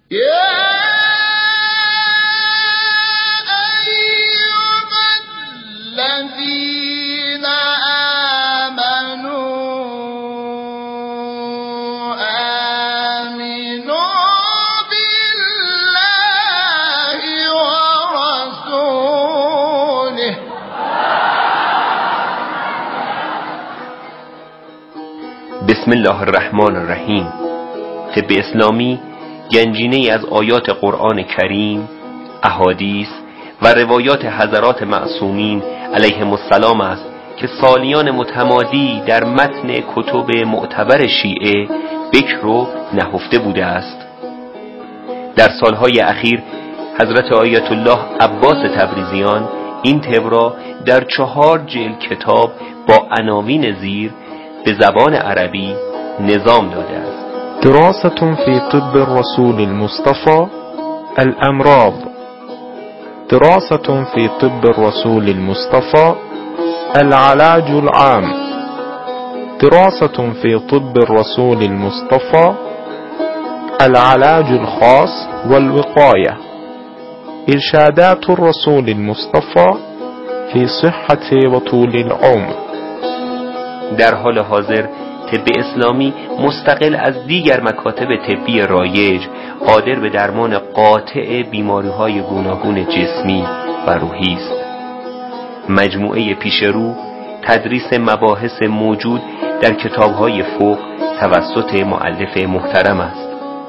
بسم الله الرحمن الرحیم. طب اسلامی گنجینه‌ای از آیات قرآن کریم، احادیث و روایات حضرات معصومین علیهم السلام است که سالیان متمادی در متن کتب معتبر شیعه بکر و نهفته بوده است. در سالهای اخیر حضرت آیت الله عباس تبریزیان این طب را در 4 جلد کتاب با عناوین زیر به زبان عربی نظام داده است. دراسة في طب الرسول المصطفى الأمراض. دراسة في طب الرسول المصطفى العلاج العام. دراسة في طب الرسول المصطفى العلاج الخاص والوقاية. إرشادات الرسول المصطفى في صحة وطول العمر. در حال حاضر طب اسلامی مستقل از دیگر مکاتب طبی رایج قادر به درمان قاطع بیماری‌های گوناگون جسمی و روحی است. مجموعه پیشرو تدریس مباحث موجود در کتاب‌های فقه توسط مؤلف محترم است.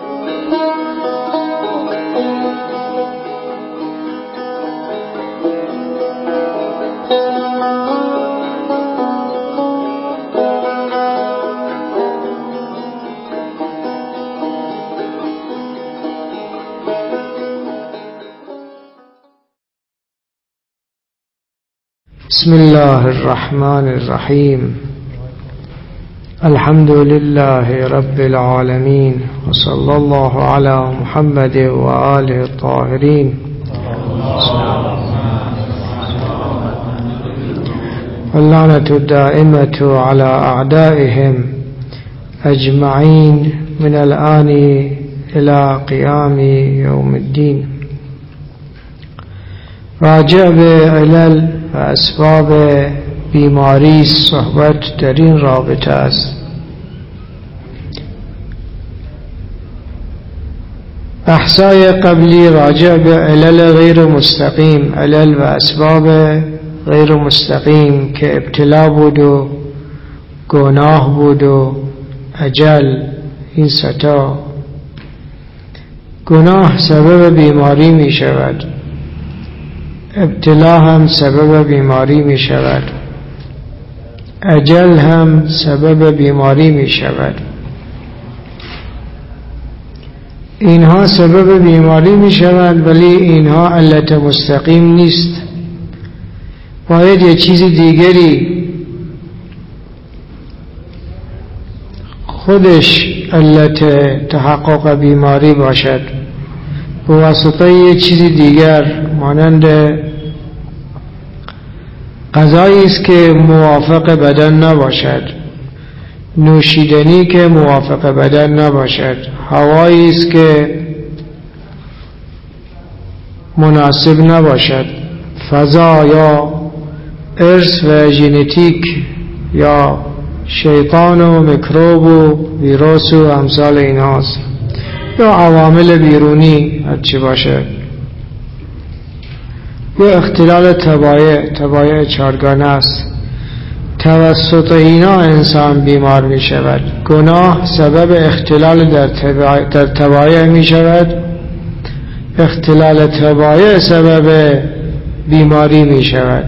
بسم الله الرحمن الرحيم. الحمد لله رب العالمين، وصلى الله على محمد وآله الطاهرين. واللعنة الدائمة على أعدائهم أجمعين من الآن إلى قيام يوم الدين. راجع به علل و اسباب بیماری صحبت در این رابطه است. بحثای قبلی راجع به علل غیر مستقیم، علل و اسباب غیر مستقیم که ابتلا بود و گناه بود و اجل، این ستا. گناه سبب بیماری می شود، ابتلا هم سبب بیماری می شود، اجل هم سبب بیماری می شود. اینها سبب بیماری می شود، ولی اینها علت مستقیم نیست. باید یه چیز دیگری خودش علت تحقق بیماری باشد، به واسطه یه چیز دیگر، مانند غذایی است که موافق بدن نباشد، نوشیدنی که موافق بدن نباشد، هوایی است که مناسب نباشد، فضا یا ارث و ژنتیک یا شیطان و میکروب و ویروس و امثال اینهاست، یا عوامل بیرونی هرچی باشد، یا اختلال طبایع 4گانه است. توسط اینا انسان بیمار می شود. گناه سبب اختلال در طبایع می شود، اختلال طبایع سبب بیماری می شود.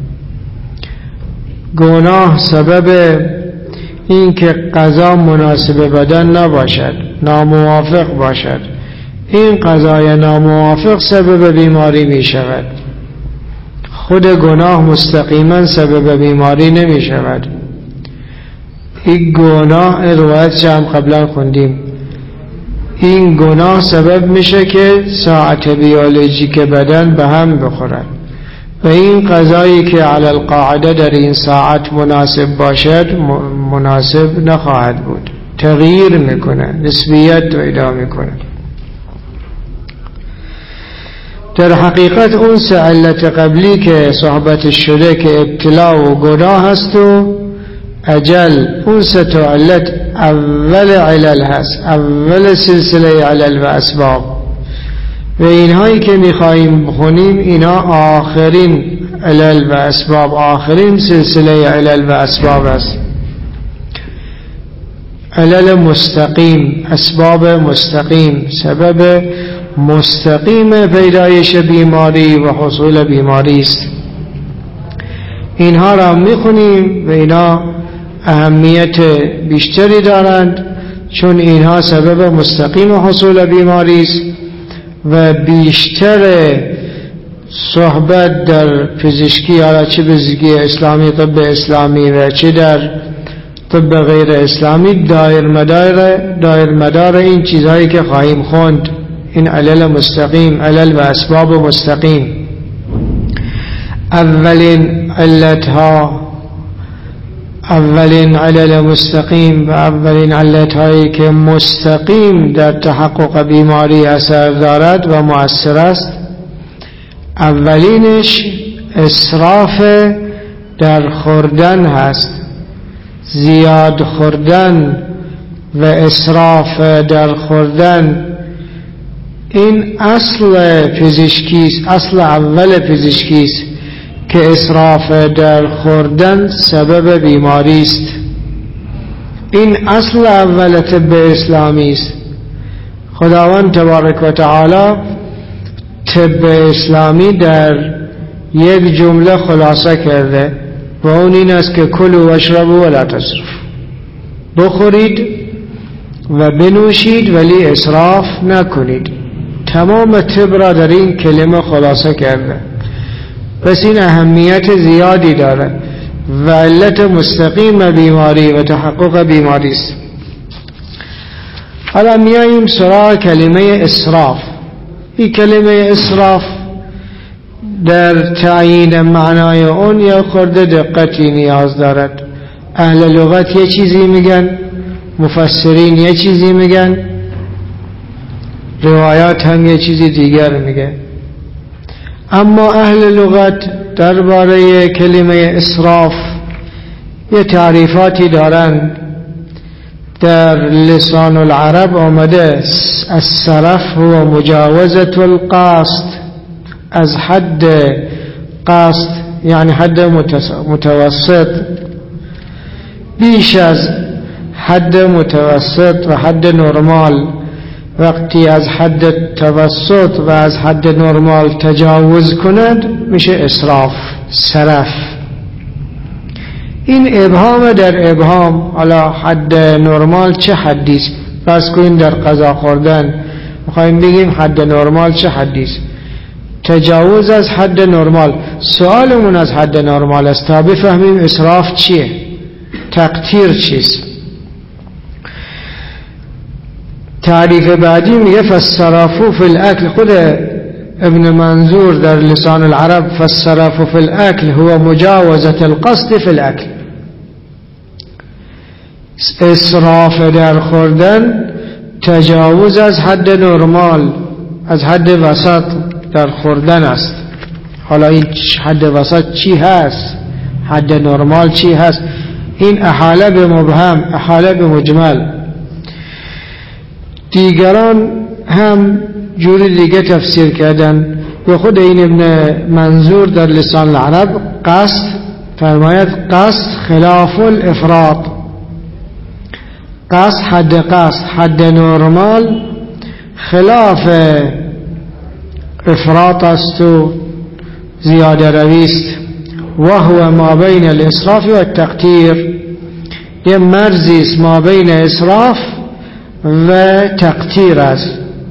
گناه سبب این که غذا مناسب بدن نباشد، ناموافق باشد، این غذای ناموافق سبب بیماری می شود. خود گناه مستقیما سبب بیماری نمی شود. این گناه روایت هم قبلا خوندیم، این گناه سبب میشه که ساعت بیولوژیک بدن به هم بخورد و این غذایی که علی القاعده در این ساعت مناسب باشد مناسب نخواهد بود، تغییر میکنه، نسبیت پیدا میکنه. در حقیقت اون سه علت قبلی که صحبتش شده که ابتلا و گناه هست و اجل، اون سه تا علت اول علل هست، اول سلسله علل و اسباب، و اینهایی که میخواییم بخونیم اینا آخرین علل و اسباب، آخرین سلسله علل و اسباب است. علل مستقیم، اسباب مستقیم، سبب مستقیم پیدایش بیماری و حصول بیماری است. اینها را میخونیم و اینا اهمیت بیشتری دارند، چون اینها سبب مستقیم حصول بیماری است و بیشتر صحبت در پزشکی، حالا چه پزشکی اسلامی، طب اسلامی و چه در طب غیر اسلامی، دایر مدار این چیزهایی که خواهیم خوند، این علل مستقیم، علل و اسباب مستقیم. اولین علتها، اولین علل مستقیم و اولین علتهایی که مستقیم در تحقق بیماری اثر دارد و مؤثر است، اولینش اسراف در خوردن هست. زیاد خوردن و اسراف در خوردن این اصل پزشکی است، اصل اول پزشکی است که اسراف در خوردن سبب بیماری است. این اصل اول طب اسلامی است. خداوند تبارک و تعالی طب اسلامی در یک جمله خلاصه کرده و اون این است که کلوا واشربوا ولا تسرفوا، بخورید و بنوشید ولی اسراف نکنید. تمام طب را در این کلمه خلاصه کرده. پس این اهمیت زیادی داره و علت مستقیم بیماری و تحقق بیماری است. حالا میاییم سراغ کلمه اسراف. این کلمه اسراف در تعیین معنای اون یا خورده دقتی نیاز دارد. اهل لغت یه چیزی میگن، مفسرین یه چیزی میگن، روایات هم یه چیزی دیگر میگه. اما اهل لغت درباره کلمه اسراف یه تعریفاتی دارن. در لسان العرب آمده السرف هو مجاوزة القصد، از حد قصد یعنی حد متوسط، بیش از حد متوسط و حد نرمال. وقتی از حد توسط و از حد نرمال تجاوز کند میشه اسراف، سرف. این ابهام در ابهام. حالا حد نرمال چه حدی است؟ فرض کنیم در غذا خوردن میخوایم بگیم حد نرمال چه حدی است؟ تجاوز از حد نرمال. سوالمون از حد نرمال است تا بفهمیم اسراف چیه، تقتیر چیست. تعریف بعدی میگه فالسرف فی الاکل. خود ابن منظور در لسان العرب فالسرف فی الاکل هو مجاوزة القصد فی الاکل. اسراف در خوردن تجاوز از حد نرمال، از حد وسط در خوردن است. حالا این حد وسط چی هست؟ حد نرمال چی هست؟ این احاله به مبهم، احاله به مجمل. دیگران هم جوری دیگه تفسیر کردن. به خود این ابن منظور در لسان العرب قصد فرماید قصد خلاف الافراط. قصد حد قصد، حد نرمال خلاف افراط است و زیاده روی است. و هو ما بین الاسراف و التقتیر. یه مرزی است ما بین اسراف و تقتیر است.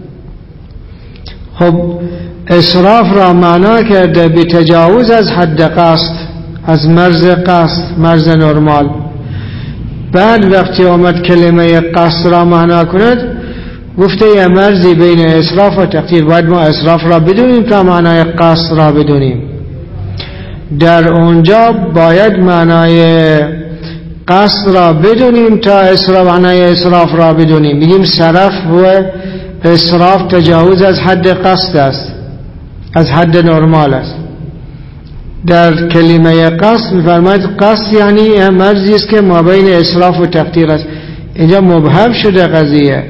خب اسراف را معنا کرده به تجاوز از حد قصد، از مرز قصد، مرز نرمال. بعد وقتی آمد کلمه قصد را معنا کند گفته یه مرزی بین اسراف و تقتیر. باید ما اسراف را بدونیم تا معنای قصد را بدونیم. در اونجا باید معنای قصد را بدونیم تا اسراف، معنای اسراف را بدونیم. بگیم سرف و اسراف تجاوز از حد قصد است. از حد نرمال است. در کلمه قصد می‌فرماید قصد یعنی مرزی است که ما بین اسراف و تقدیر است. اینجا مبهم شده قضیه.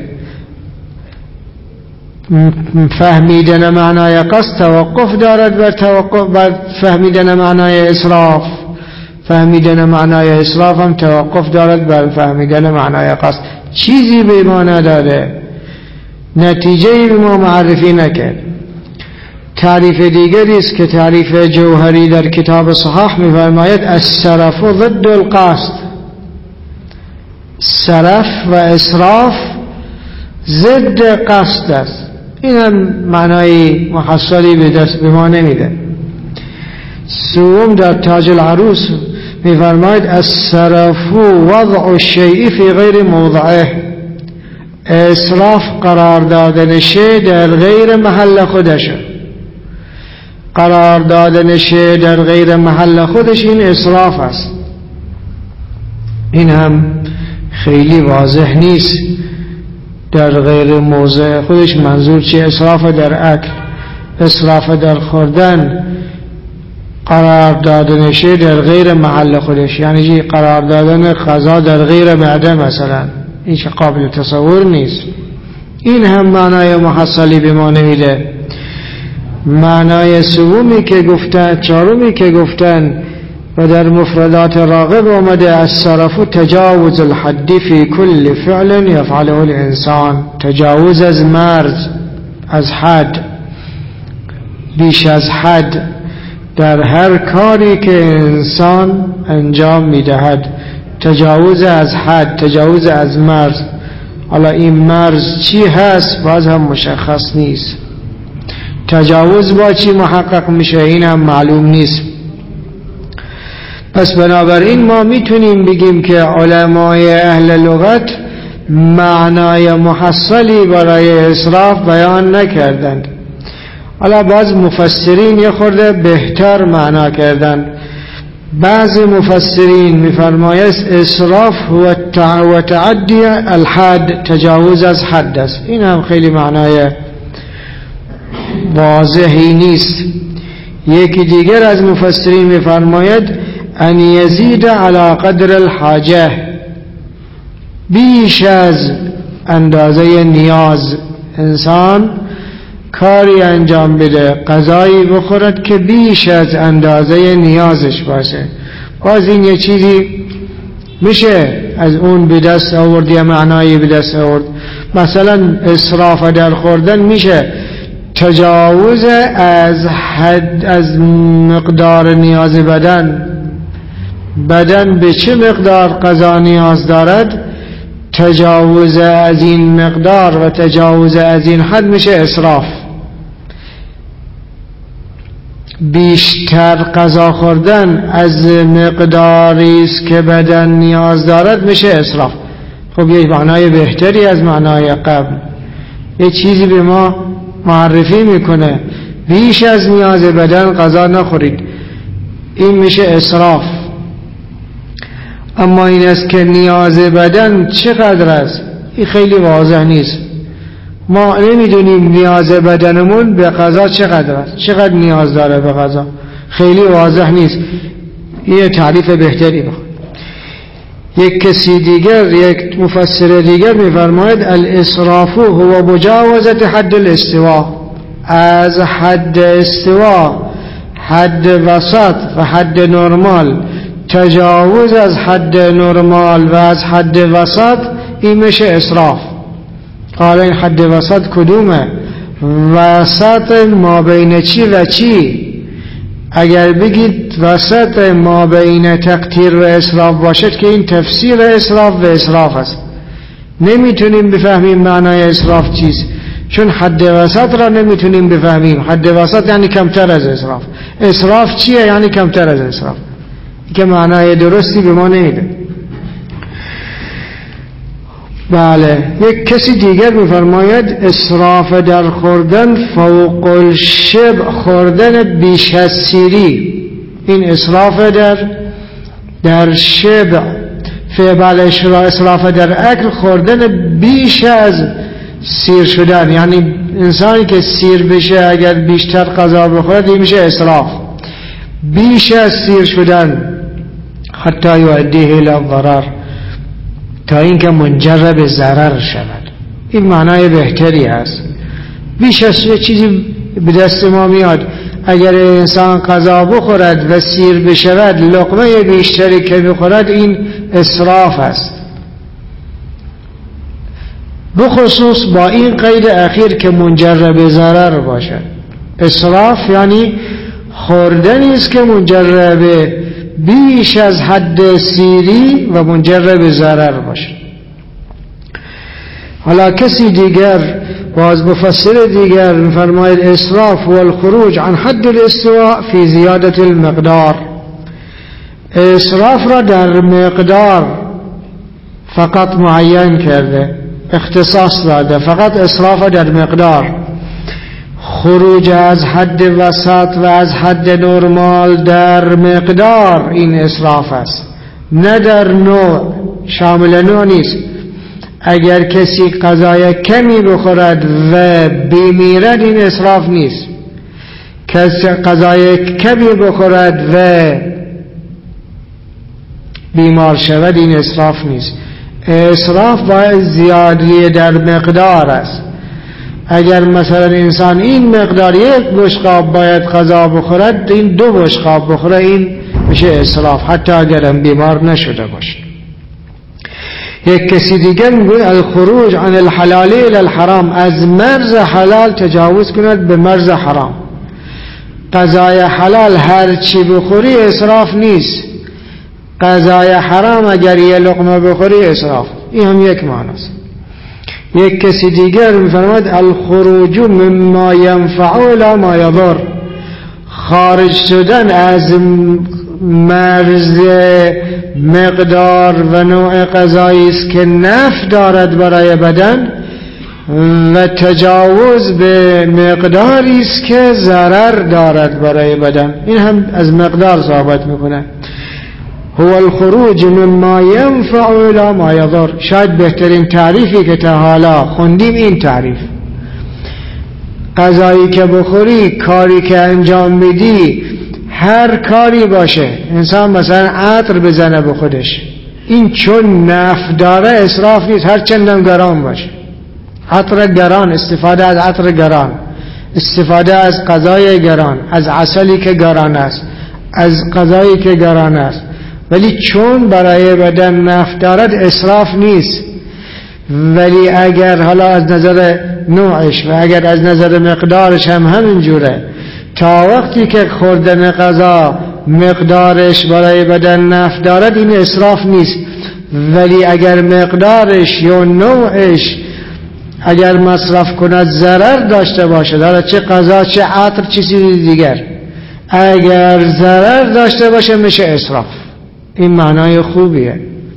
فهمیدن معنای قصد توقف دارد بر فهمیدن معنای اسراف. فهمیدن معنای اسراف هم توقف دارد بر فهمیدن معنای قصد. چیزی به ما نداره، نتیجه‌ای به ما معرفی نکرد. تعریف دیگری است که تعریف جوهری در کتاب صحاح می‌فرماید السرف ضد القصد. سرف و اسراف ضد قصد است. این هم معنای محصلی به دست به ما نمیده. سوم در تاج العروس می‌فرماید السرف وضع الشیء فی غیر موضعه. اسراف قرار دادن شیء در غیر محل خودش. قرار دادن شیء در غیر محل خودش این اسراف است. این هم خیلی واضح نیست. در غیر موضع خودش منظور چیه؟ اسراف در اکل، اسراف در خوردن، قرار دادن شیء در غیر محل خودش، یعنی چی؟ قرار دادن غذا در غیر معده مثلا. این چه قابل تصور نیست. این هم معنای محصلی به ما نمیده. معنای سومی که گفتن، چهارمی که گفتن و در مفردات راغب آمده السرف تجاوز الحد فی کل فعل یفعله الانسان. تجاوز از مرز، از حد، بیش از حد در هر کاری که انسان انجام میدهد. تجاوز از حد، تجاوز از مرز. حالا این مرز چی هست باز هم مشخص نیست. تجاوز با چی محقق میشه این هم معلوم نیست. پس بنابراین ما میتونیم بگیم که علمای اهل لغت معنای محصلی برای اسراف بیان نکردند. حالا بعض مفسرین یه خورده بهتر معنا کردند. بعض مفسرین میفرمایند اسراف هو تعدی الحد، تجاوز از حد است. این هم خیلی معنای واضحی نیست. یکی دیگر از مفسرین میفرماید ان یزید علی قدر الحاجه، بیش از اندازه نیاز. انسان کاری انجام بده، غذایی بخورد که بیش از اندازه نیازش باشه. باز این یه چیزی میشه از اون به دست آورد، یا معنایی به دست آورد. مثلا اسراف در خوردن میشه تجاوز از حد، از مقدار نیاز بدن. بدن به چه مقدار غذا نیاز دارد، تجاوز از این مقدار و تجاوز از این حد میشه اسراف. بیشتر غذا خوردن از مقداری است که بدن نیاز دارد میشه اسراف. خب یک معنای بهتری از معنای قبل، یه چیزی به ما معرفی میکنه بیش از نیاز بدن غذا نخورید، این میشه اسراف. اما این است که نیاز بدن چقدر است این خیلی واضح نیست. ما نمیدونیم نیاز بدنمون به غذا چقدر است، چقدر نیاز داره به غذا، خیلی واضح نیست. این تعریف بهتری بخواد. یک کسی دیگر، یک مفسر دیگر میفرماید الاسراف هو مجاوزت حد الاستواء، از حد استوا، حد وسط و حد نرمال، تجاوز از حد نرمال و از حد وسط این میشه اسراف. حالا این حد وسط کدومه؟ وسط ما بین چی و چی؟ اگر بگید وسط ما بین تقدیر و اسراف باشد که این تفسیر اسراف و اسراف است. نمیتونیم بفهمیم معنای اسراف چیست، چون حد وسط را نمیتونیم بفهمیم. حد وسط یعنی کمتر از اسراف. اسراف چیه؟ یعنی کمتر از اسراف، که معنای درستی به ما نمیده. بله، یک کسی دیگر میفرماید اسراف در خوردن فوق الشبع، خوردن بیش از سیری. این اسراف در شبع. بله، اسراف در اکل خوردن بیش از سیر شدن، یعنی انسانی که سیر بشه اگر بیشتر غذا بخوره این میشه اسراف. بیش از سیر شدن حتی یؤدیه الی الضرر، تا اینکه منجر به ضرر شود. این معنای بهتری است. بیش از چیزی به دست ما میاد، اگر انسان غذا بخورد و سیر بشود لقمه بیشتری که بخورد این اسراف است، بخصوص با این قید اخیر که منجر به ضرر باشد. اسراف یعنی خوردنی است که منجر به بیش از حد سیری و منجر به ضرر باشد. حالا کسی دیگر باز مفسر دیگر می‌فرماید اسراف و الخروج عن حد الاستواء فی زیادت المقدار. اسراف را در مقدار فقط معین کرده، اختصاص داده، فقط اسراف در مقدار. خروج از حد وسط و از حد نرمال در مقدار این اسراف است، نه در نوع. شامل نوع نیست. اگر کسی غذای کمی بخورد و بمیرد این اسراف نیست. کسی غذای کمی بخورد و بیمار شود این اسراف نیست. اسراف باید زیادی در مقدار است. اگر مثلا انسان این مقدار یک بشقاب باید غذا بخورد، این 2 بشقاب بخوره، این میشه اسراف، حتی اگرم بیمار نشده باشه. یک کسی دیگر میگه الخروج عن الحلال الى الحرام، از مرز حلال تجاوز کند به مرز حرام. غذای حلال هر چی بخوری اسراف نیست، غذای حرام اگر یه لقمه بخوری اسراف. این هم یک معنی است. یک کسی دیگر میفرماید الخروج مما ينفع الى ما يضر، خارج شدن از مرز مقدار و نوع غذایی است که نفع دارد برای بدن و تجاوز به مقداری است که ضرر دارد برای بدن. این هم از مقدار صحبت میکنه. هو الخروج مما ينفع الى ما يضر. شاید بهترین تعریفی که تا حالا خوندیم این تعریف. غذایی که بخوری، کاری که انجام میدی، هر کاری باشه، انسان مثلا عطر بزنه به خودش، این چون نفع داره اسراف نیست، هر چندم گران باشه. عطر گران، استفاده از عطر گران، استفاده از غذای گران، از عسلی که گران است، از غذایی که گران است، ولی چون برای بدن نفع دارد اسراف نیست. ولی اگر حالا از نظر نوعش و اگر از نظر مقدارش هم همینجوره، تا وقتی که خوردن غذا مقدارش برای بدن نفع دارد این اسراف نیست. ولی اگر مقدارش یا نوعش اگر مصرف کند ضرر داشته باشه، داره چه غذا چه عطر چه چیزی دیگر، اگر ضرر داشته باشه میشه اسراف. این معنای خوبیه.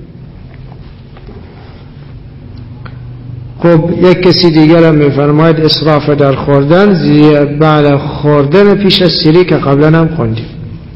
خب یک کسی دیگر هم میفرماید اسراف در خوردن، بعد خوردن پیش از سیری که قبلا هم خوندیم.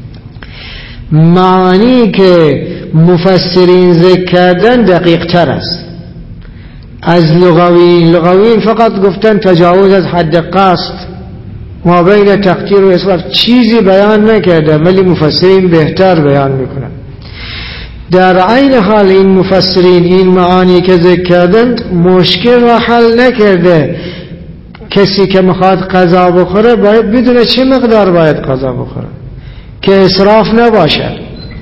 معنی که مفسرین ذکر کردن دقیق تر است از لغویین فقط گفتن تجاوز از حد قصد، ما بین تقدیر و اسراف چیزی بیان نکرده، ولی مفسرین بهتر بیان میکنن. در عین حال این مفسرین این معانی که ذکر کردن مشکل را حل نکرده. کسی که میخواد غذا بخوره باید بدونه چه مقدار باید غذا بخوره که اسراف نباشد،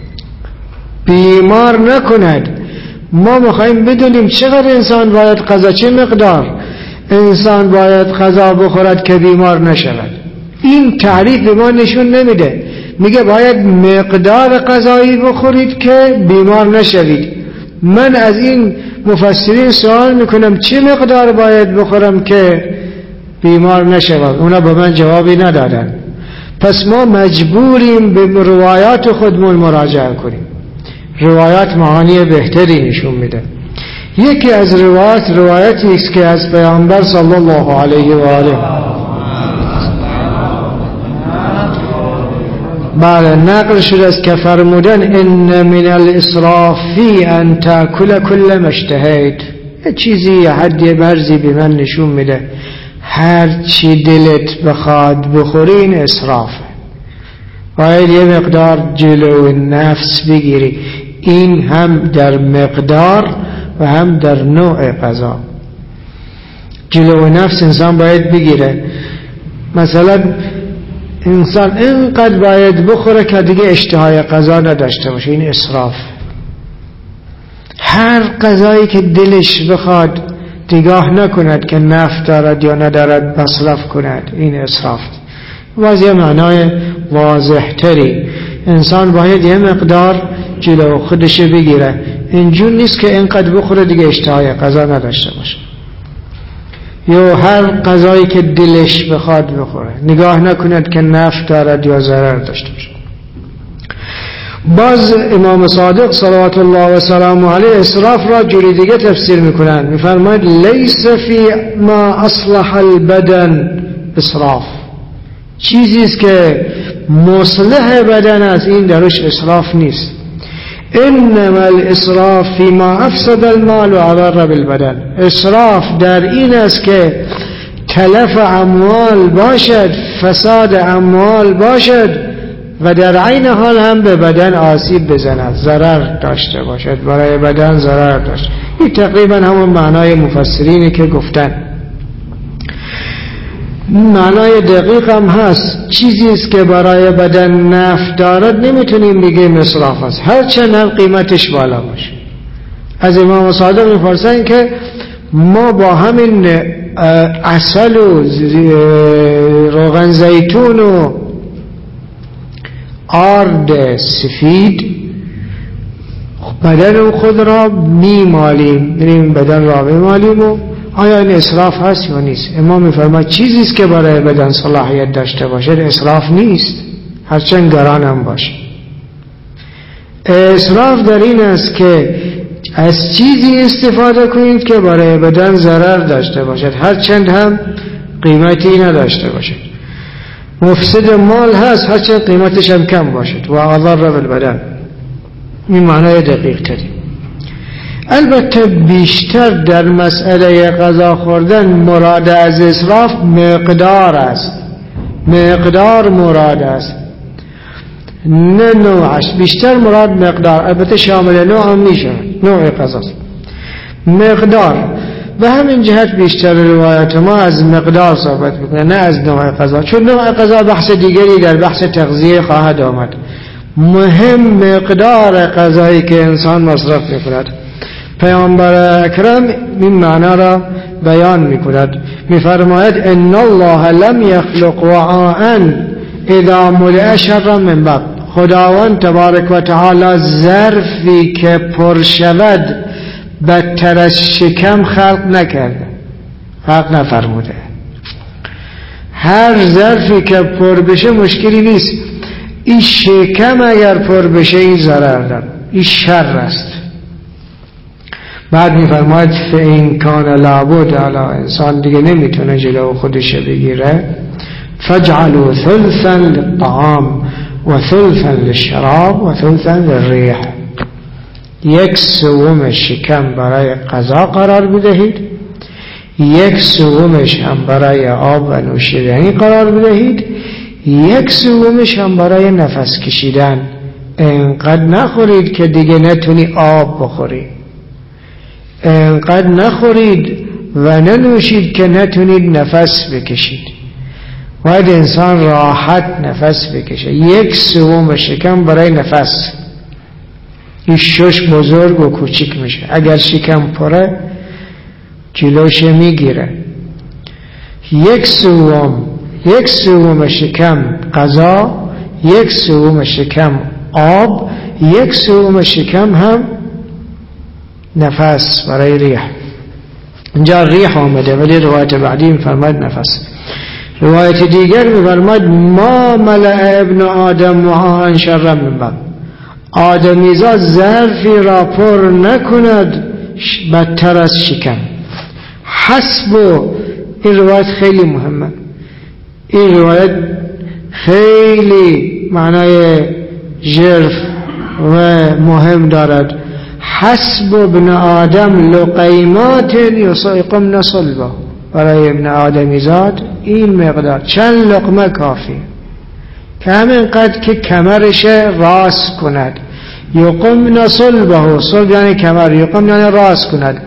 بیمار نکند. ما میخوایم بدونیم چقدر انسان باید غذا، چه مقدار انسان باید غذا بخورد که بیمار نشود. این تعریف به ما نشون نمیده. میگه باید مقدار غذایی بخورید که بیمار نشوید. من از این مفسرین سوال میکنم چه مقدار باید بخورم که بیمار نشوم؟ اونا به من جوابی ندادن. پس ما مجبوریم به روایات خودمون مراجعه کنیم. روایات معانی بهتری نشون میده. یکی از روایاتی است که از پیامبر صلی الله علیه و آله بله نقل شده است که فرمودن ان من الاسراف فی ان تاکل کل ما اشتهیت. چیزی یا حدی برزی به من نشون میده هر چی دلت بخواد بخوری این اسرافه. باید یه مقدار جلو نفس بگیری، این هم در مقدار و هم در نوع غذا. جلو نفس انسان باید بگیره. مثلا انسان اینقدر باید بخوره که دیگه اشتهای غذا نداشته باشه، این اسراف. هر غذایی که دلش بخواد نگاه نکند که نفع دارد یا ندارد مصرف کند، این اسراف. واضح معنای واضح تری. انسان باید یه مقدار جلو خودش بگیره، اینجور نیست که اینقدر بخوره دیگه اشتهای غذا نداشته باشه، یا هر غذایی که دلش بخواد بخوره، نگاه نکند که نفع دارد یا ضرر داشته باشه. باز امام صادق صلوات الله و سلامه علیه اسراف را جوری دیگه تفسیر میکنن، میفرماید لیس فی ما اصلح البدن اسراف. چیزی است که مصلح بدن است این درش اسراف نیست. انما الاسراف فی ما افسد المال و اضر بالبدن. اسراف در این است که تلف اموال باشد، فساد اموال باشد و در عین حال هم به بدن آسیب بزند، ضرر داشته باشد، برای بدن ضرر داشته. این تقریبا همون معنای مفسرینی که گفتن. معنای دقیق هم هست، چیزی است که برای بدن نفع دارد نمیتونیم بگیم اسراف است، هرچند هم قیمتش بالا باشه. از امام صادق میپرسن که ما با همین عسل و روغن زیتون و آرد سفید بدن خود را میمالیم، بدن را میمالیم، و آیا این اسراف هست یا نیست؟ امام میفرماید چیزی است که برای بدن صلاحیت داشته باشه اسراف نیست، هرچند گران هم باشه. اسراف در این است که از چیزی استفاده کنید که برای بدن ضرر داشته باشد، هرچند هم قیمتی نداشته باشد. مفسد مال هست، هرچند قیمتش هم کم باشد، و اضر بالبدن. این معنای دقیق تری. البته بیشتر در مسئله غذا خوردن مراد از اسراف مقدار است، مقدار مراد است، نه نوعش. بیشتر مراد مقدار، البته شامل نوع هم میشه، نوع غذاست، مقدار. به همین جهت بیشتر روایت ما از مقدار صحبت میکنه، نه از نوع غذا، چون نوع غذا بحث دیگری در بحث تغذیه خواهد آمد. مهم مقدار غذایی که انسان مصرف میکند. پیامبر اکرم این معنا را بیان میکند، میفرماید ان الله لم یخلق وعاء اذا ملئ شرا من بعد. خداوند تبارک و تعالی ظرفی که پر شود بدتر از شکم خلق نکرده، خلق نفرموده. هر ظرفی که پر بشه مشکلی نیست، این شکم اگر پر بشه این ضرر داره، این شر است. بعد میفرماید فإن کان لابد، علی انسان دیگه نمیتونه جلو خودش بگیره، فاجعلوا ثلثا للطعام و ثلثا للشراب و ثلثا للریح. 1/3 شکم برای غذا قرار بدهید، 1/3 هم برای آب و نوشیدنی قرار بدهید، 1/3 هم برای نفس کشیدن. اینقدر نخورید که دیگه نتونی آب بخوری، اینقدر نخورید و ننوشید که نتونید نفس بکشید. باید انسان راحت نفس بکشه. 1/3 شکم برای نفس. این شش بزرگ و کوچیک میشه، اگر شکم پره جلوش میگیره. 1/3 شکم غذا، 1/3 شکم آب، 1/3 شکم هم نفس برای ریح. اینجا ریح آمده ولی روایت بعدی میفرماید نفس. روایت دیگر میفرماید ما ملأ ابن آدم وعاء شرا من بعد. آدمیزاد ظرفی را پر نکند بدتر از شکم. حسب. این روایت خیلی مهمه، این روایت خیلی معنای ژرف و مهم دارد. حسب ابن آدم لقیمات یقمن صلبه، برای ابن آدمی زاد این مقدار چند لقمه کافی که همین قد که کمرش راست کند. یقمن صلبه، صلب یعنی کمر، یقمن یعنی راست کند.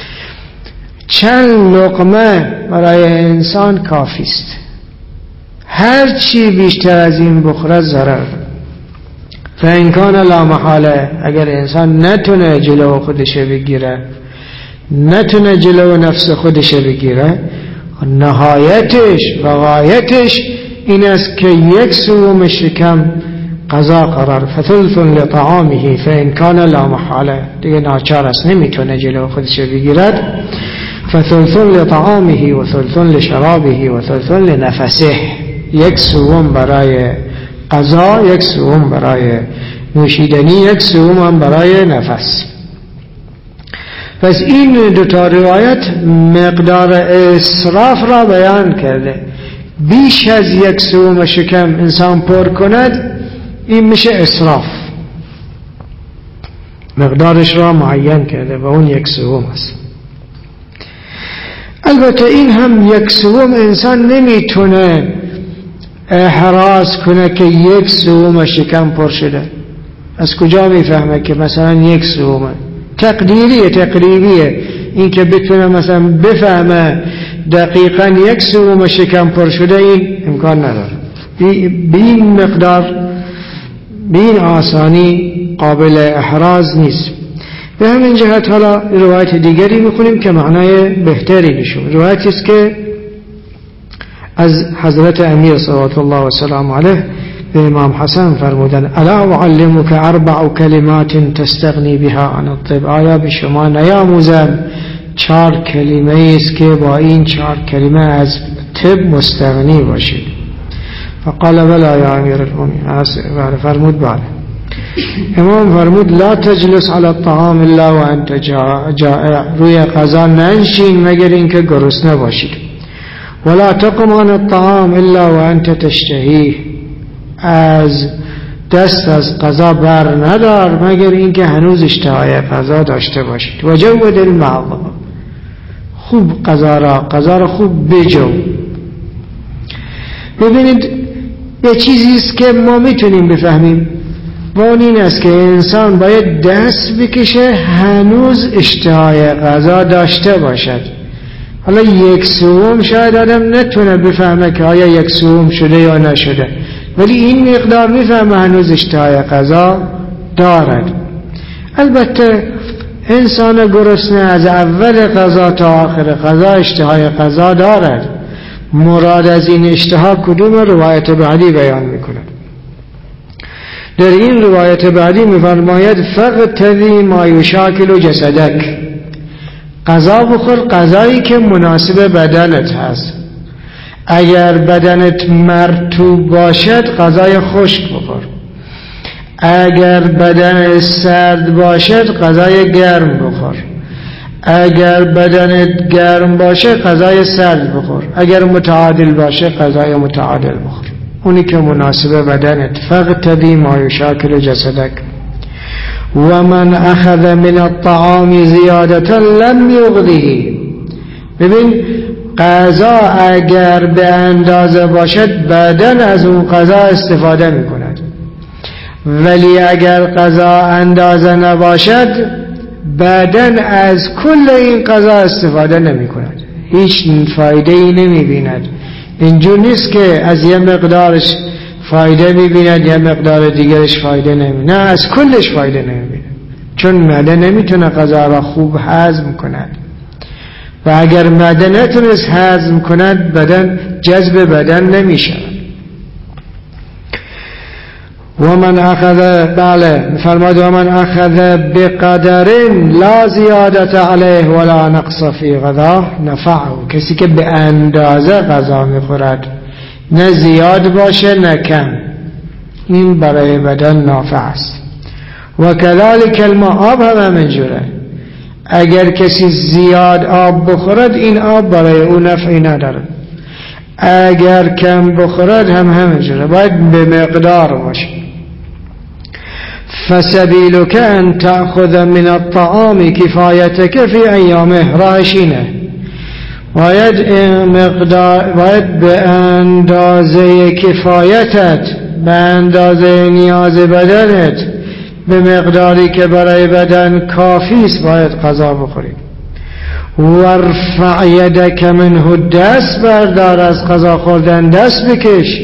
چند لقمه برای انسان کافی است. هر چی بیشتر از این بخورد ضرر. فإن کان لا محاله، اگر انسان نتونه جلو خودش بگیره، نتونه جلو نفس خودش بگیره، نهایتش و غایتش این است که 1/3 شکم قضا قرار، فثلث لطعامه فإن کان لا محاله، دیگه ناچار است نمیتونه جلو خودش بگیرد، فثلث لطعامه و ثلث لشرابه و ثلث لنفسه، 1/3 برای قضا، 1/3 برای نوشیدنی، 1/3 هم برای نفس. پس این دوتا روایت مقدار اسراف را بیان کرده. بیش از 1/3 شکم انسان پر کند این میشه اسراف، مقدارش را معین کرده و اون 1/3 است. البته این هم 1/3 انسان نمیتونه احراز کنه که 1/3 شکم پر شده. از کجا میفهمه که مثلا 1/3؟ تقریبیه. این که بتونه مثلا بفهمه دقیقا 1/3 شکم پر شده، این امکان نداره. به این مقدار، به این آسانی قابل احراز نیست. به همین جهت حالا روایت دیگری میخونیم که معنای بهتری نشون. روایتی است که از حضرت امیر صلوات الله و سلام علیه به امام حسن فرمودن: الا اعلمک 4 کلمات تستغنی بها عن الطب، آیا به شما نیاموزم 4 کلمه است که با این 4 کلمه از طب مستغنی باشید؟ فقال بلا یا امیر المؤمنین، فرمود بله. امام فرمود: لا تجلس على الطعام الا وانت جائع، روی غذا ننشین مگر اینکه گرسنه باشید. ولا تقم عن الطعام الا وانت تشتهیه، از دست از غذا بر ندار مگر اینکه هنوز اشتهای غذا داشته باشید. و جود المعظم، خوب غذا را خوب بجو. ببینید یه چیزی است که ما میتونیم بفهمیم و اون این است که انسان باید دست بکشه هنوز اشتهای غذا داشته باشد. حالا 1/3 شاید آدم نتونه بفهمه که آیا 1/3 شده یا نشده، ولی این مقدار میفهمه هنوز اشتهای غذا دارد. البته انسان گرسنه از اول غذا تا آخر غذا اشتهای غذا دارد. مراد از این اشتها کدوم؟ روایت بعدی بیان میکنه. در این روایت بعدی میفرماید: فقتدی ما یشاکل جسدک، غذا بخور، غذایی که مناسب بدنت هست. اگر بدنت مرطوب باشد غذای خشک بخور، اگر بدن سرد باشد غذای گرم بخور، اگر بدنت گرم باشه غذای سرد بخور، اگر متعادل باشه غذای متعادل بخور، اونی که مناسب بدنت. فقتدی ما یشاکل جسدک. و من اخذ من الطعام زیادتا لم یغذه، ببین غذا اگر به اندازه باشد بدن از اون غذا استفاده می کند، ولی اگر غذا اندازه نباشد بدن از کل این غذا استفاده نمی کند، هیچ فایده ای نمی بیند. اینجور نیست که از یه مقدارش فایده می بیند یه مقدار دیگرش فایده نمی، نه، از کلش فایده نمی بیند، چون معده نمیتونه غذا را خوب هضم کند و اگر معده نتونست هضم کند بدن جذب بدن نمیشه. و من اخذ، بله فرماد: و من اخذ بقدر لا زیادت علیه ولا نقص فی غذا نفعه، کسی که به اندازه غذا میخورد، نه زیاد باشه نه کم، این برای بدن نافع است. و کذالک الماء، آب هم همینجوره، اگر کسی زیاد آب بخورد این آب برای او نفعی نداره، اگر کم بخورد هم همینجوره، باید به مقدار باشه. فسبیلک ان تأخذ من الطعام کفایتک فی ایامه. راهشینه، باید به اندازه کفایتت، به اندازه نیاز بدنت، به مقداری که برای بدن کافی است باید غذا بخوری. وارفع یدک منه، دست بردار از غذا خوردن، دست بکش.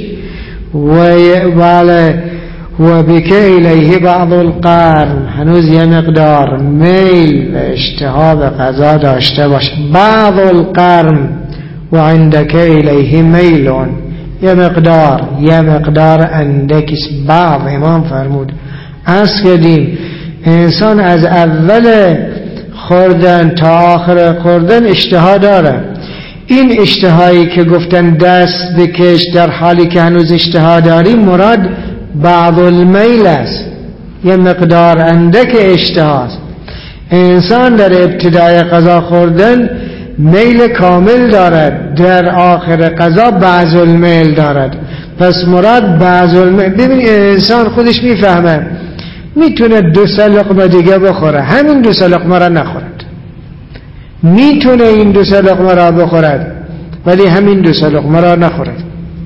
و بک الیه بعض القرن، هنوز یه مقدار میل و اشتها به غذا داشته باش. بعض القرن و عندک الیه میلون، یه مقدار اندکیست. بعض امام فرمود عرض کردیم انسان از اول خوردن تا آخر خوردن اشتها داره. این اشتهایی که گفتن دست بکش در حالی که هنوز اشتها داری، مراد بعض المیل است، یه مقدار اندک اشتهاست. انسان در ابتدای غذا خوردن میل کامل دارد، در آخر غذا بعض المیل دارد. پس مراد بعض المیل. ببین انسان خودش میفهمه میتونه 2 لقمه دیگه بخوره، همین 2 لقمه را نخورد. میتونه این 2 لقمه را بخورد ولی همین 2 لقمه را نخورد.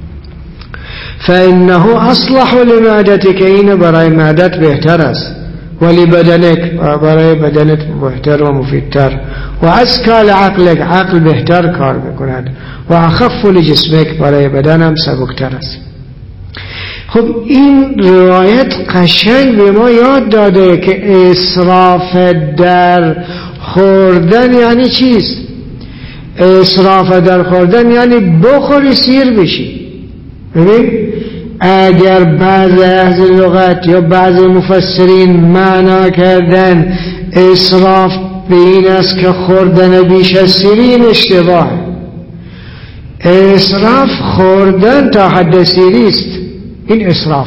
فانه اصلح لمعدتک، این برای معدت بهتر است، ولی بدنک، برای بدنت بهتر و مفیدتر. و ازکا لعقلک، عقل بهتر کار میکند. و اخف لجسمک، برای بدنم سبکتر است. خب این روایت قشنگ به ما یاد داده که اسراف در خوردن یعنی چیست. اسراف در خوردن یعنی بخوری سیر بشی. ببین اگر بعض اهل لغت یا بعض مفسرین معنا کردن اسراف به این است که خوردن بیش از سیری، این اشتباه. اسراف خوردن تا حد سیری است، این اسراف.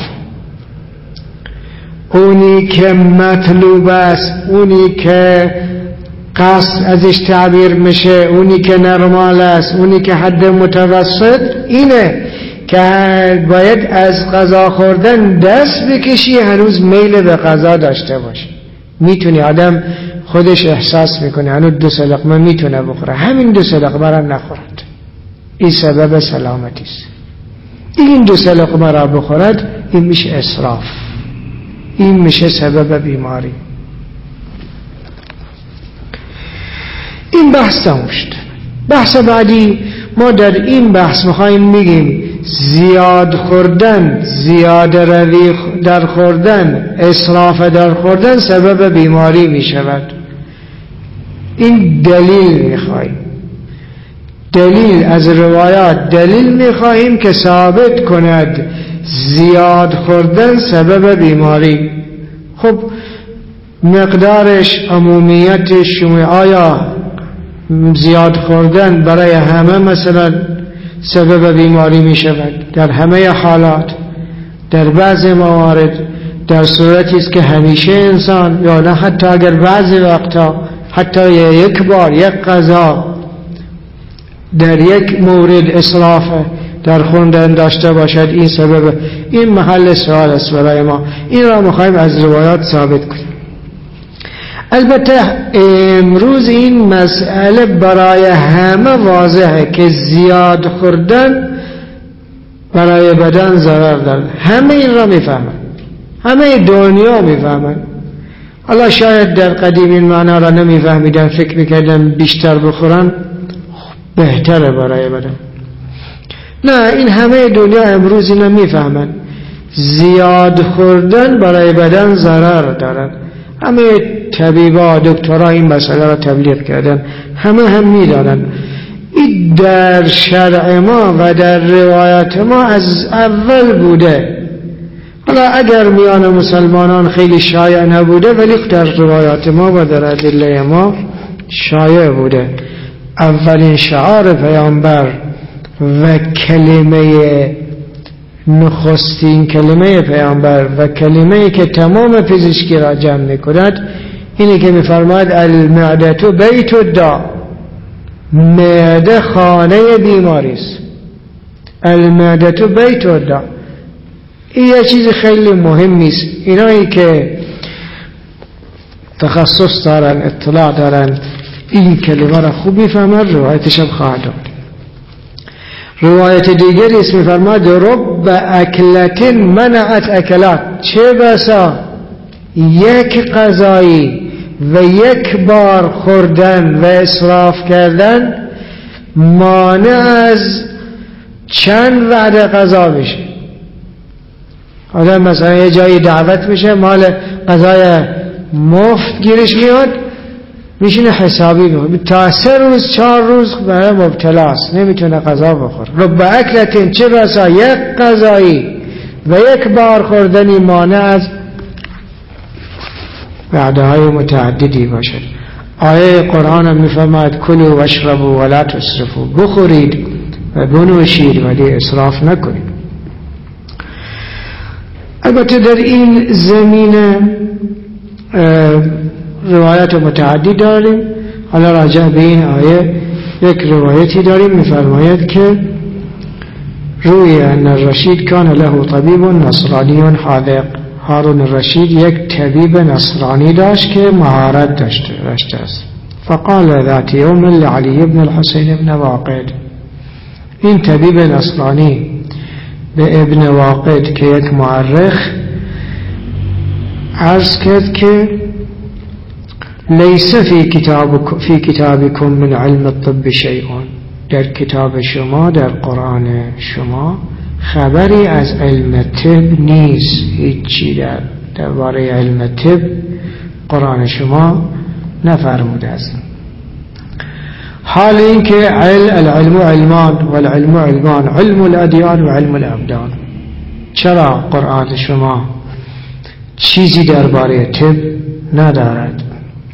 اونی که مطلوب است، اونی که قصد ازش تعبیر میشه، اونی که نرمال است، اونی که حد متوسط، اینه که باید از غذا خوردن دست بکشی، هنوز میل به غذا داشته باشی. میتونی، آدم خودش احساس میکنه هنوز 2 لقمه میتونه بخوره، همین 2 لقمه را نخورد، این سبب سلامتی است. این 2 لقمه را بخورد، این میشه اسراف، این میشه سبب بیماری. این بحث تموم شد. بحث بعدی ما در این بحث میخوایم میگیم زیاد خوردن، زیاد روی در خوردن، اسراف در خوردن سبب بیماری میشود. این دلیل میخوایم، دلیل از روایات، دلیل میخواهیم که ثابت کند زیاد خوردن سبب بیماری. خب مقدارش، عمومیتش، آیا زیاد خوردن برای همه مثلا سبب بیماری می شود؟ در همه حالات، در بعض موارد، در صورتی است که همیشه انسان، یا نه حتی اگر بعضی وقتا حتی یک بار یک غذا در یک مورد اسراف در خوردن داشته باشد، این سبب. این محل سوال است برای ما، این را میخوایم از روایات ثابت کنیم. البته امروز این مسئله برای همه واضحه که زیاد خوردن برای بدن ضرر دارد. همه این را میفهمن، همه دنیا میفهمن. حالا شاید در قدیم این معنا را نمیفهمیدن، فکر میکردن بیشتر بخورن بهتره برای بدن. نه، این همه دنیا امروز اینو میفهمن، زیاد خوردن برای بدن ضرر دارد. همه طبیبا، دکترها این مسئله را تبلیغ کردن، همه هم میدانن. این در شرع ما و در روایات ما از اول بوده. حالا اگر میان مسلمانان خیلی شایع نبوده، ولی در روایات ما و در ادله ما شایع بوده. اولین شعار پیامبر و کلمه نخستین کلمه پیامبر و کلمه‌ای که تمام پزشکی را جمع می‌کند اینه که می‌فرماید المعده بیت الداء، معده خانه بیماری است. المعده بیت الداء، این یه چیز خیلی مهمی است. اینایی که تخصص دارن، اطلاع دارن، این کلمه را خوب میفهمن، روایتش هم خواهد داد. روایت دیگری است میفرماد رب اکلت منعت اکلات، چه بسا یک غذایی و یک بار خوردن و اسراف کردن مانع از چند وعده غذا میشه. آدم مثلا یه جایی دعوت میشه، مال غذای مفت گیرش میاد، میشینه حسابی میکنه تا 3 روز 4 روز برای مبتلاست، نمیتونه غذا بخوره. رب اکلتین، چه بسا یک غذایی و یک بار خوردنی مانع از وعده های متعددی باشد. آیه قرآن هم میفرماید کلوا واشربوا ولا تسرفوا، بخورید و بنوشید ولی اسراف نکنید. البته در این زمینه روایت متعدد داریم. حالا راجع به این آیه یک روایتی داریم میفرماید که روی ان الرشید کان له طبیب نصرانی حاذق، هارون الرشید یک طبیب نصرانی داشت که مهارت داشته است. فقال ذات یوم لعلی بن الحسین بن واقد، این طبیب نصرانی به ابن واقد که یک مورخ عرض کرد که لیس فی کتابکم من علم الطب شیء، در کتاب شما، در قرآن شما خبری از علم طب نیست، هیچی درباره علم طب قرآن شما نفرموده است. حال این که العلم علمان والعلم علمان، علم الادیان و علم الابدان، چرا قرآن شما چیزی درباره طب ندارد؟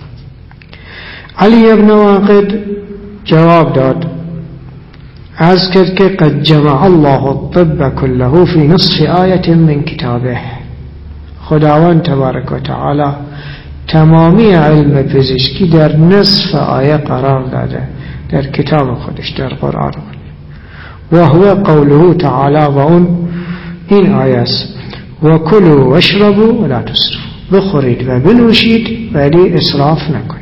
علی ابن واقد جواب داد، عرض کرد که قد جمع الله الطب كله في نصف آیه من کتابه، خداوند تبارک و تعالی تمامی علم پزشکی در نصف آیه قرار داده در کتاب خودش، در قرآن خودش. و هو قوله تعالی، و اون این آیه است و کلوا واشربوا ولا تسرفوا، بخورید و بنوشید ولی اسراف نکنید.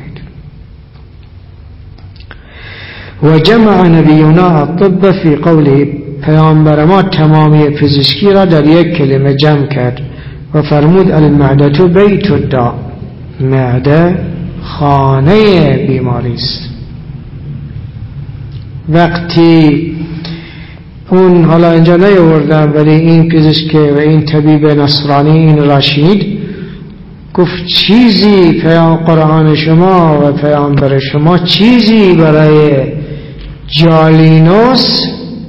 و جمع نبینا الطب فی قوله، پیامبر ما تمامی پزشکی را در یک کلمه جمع کرد و فرمود المعده بیت الداء، معده خانه بیماری است. وقتی اون، حالا اینجا نیاوردم ولی این پزشک و این طبیب نصرانی این را شنید، گفت چیزی قرآن شما و پیامبر شما چیزی برای جالینوس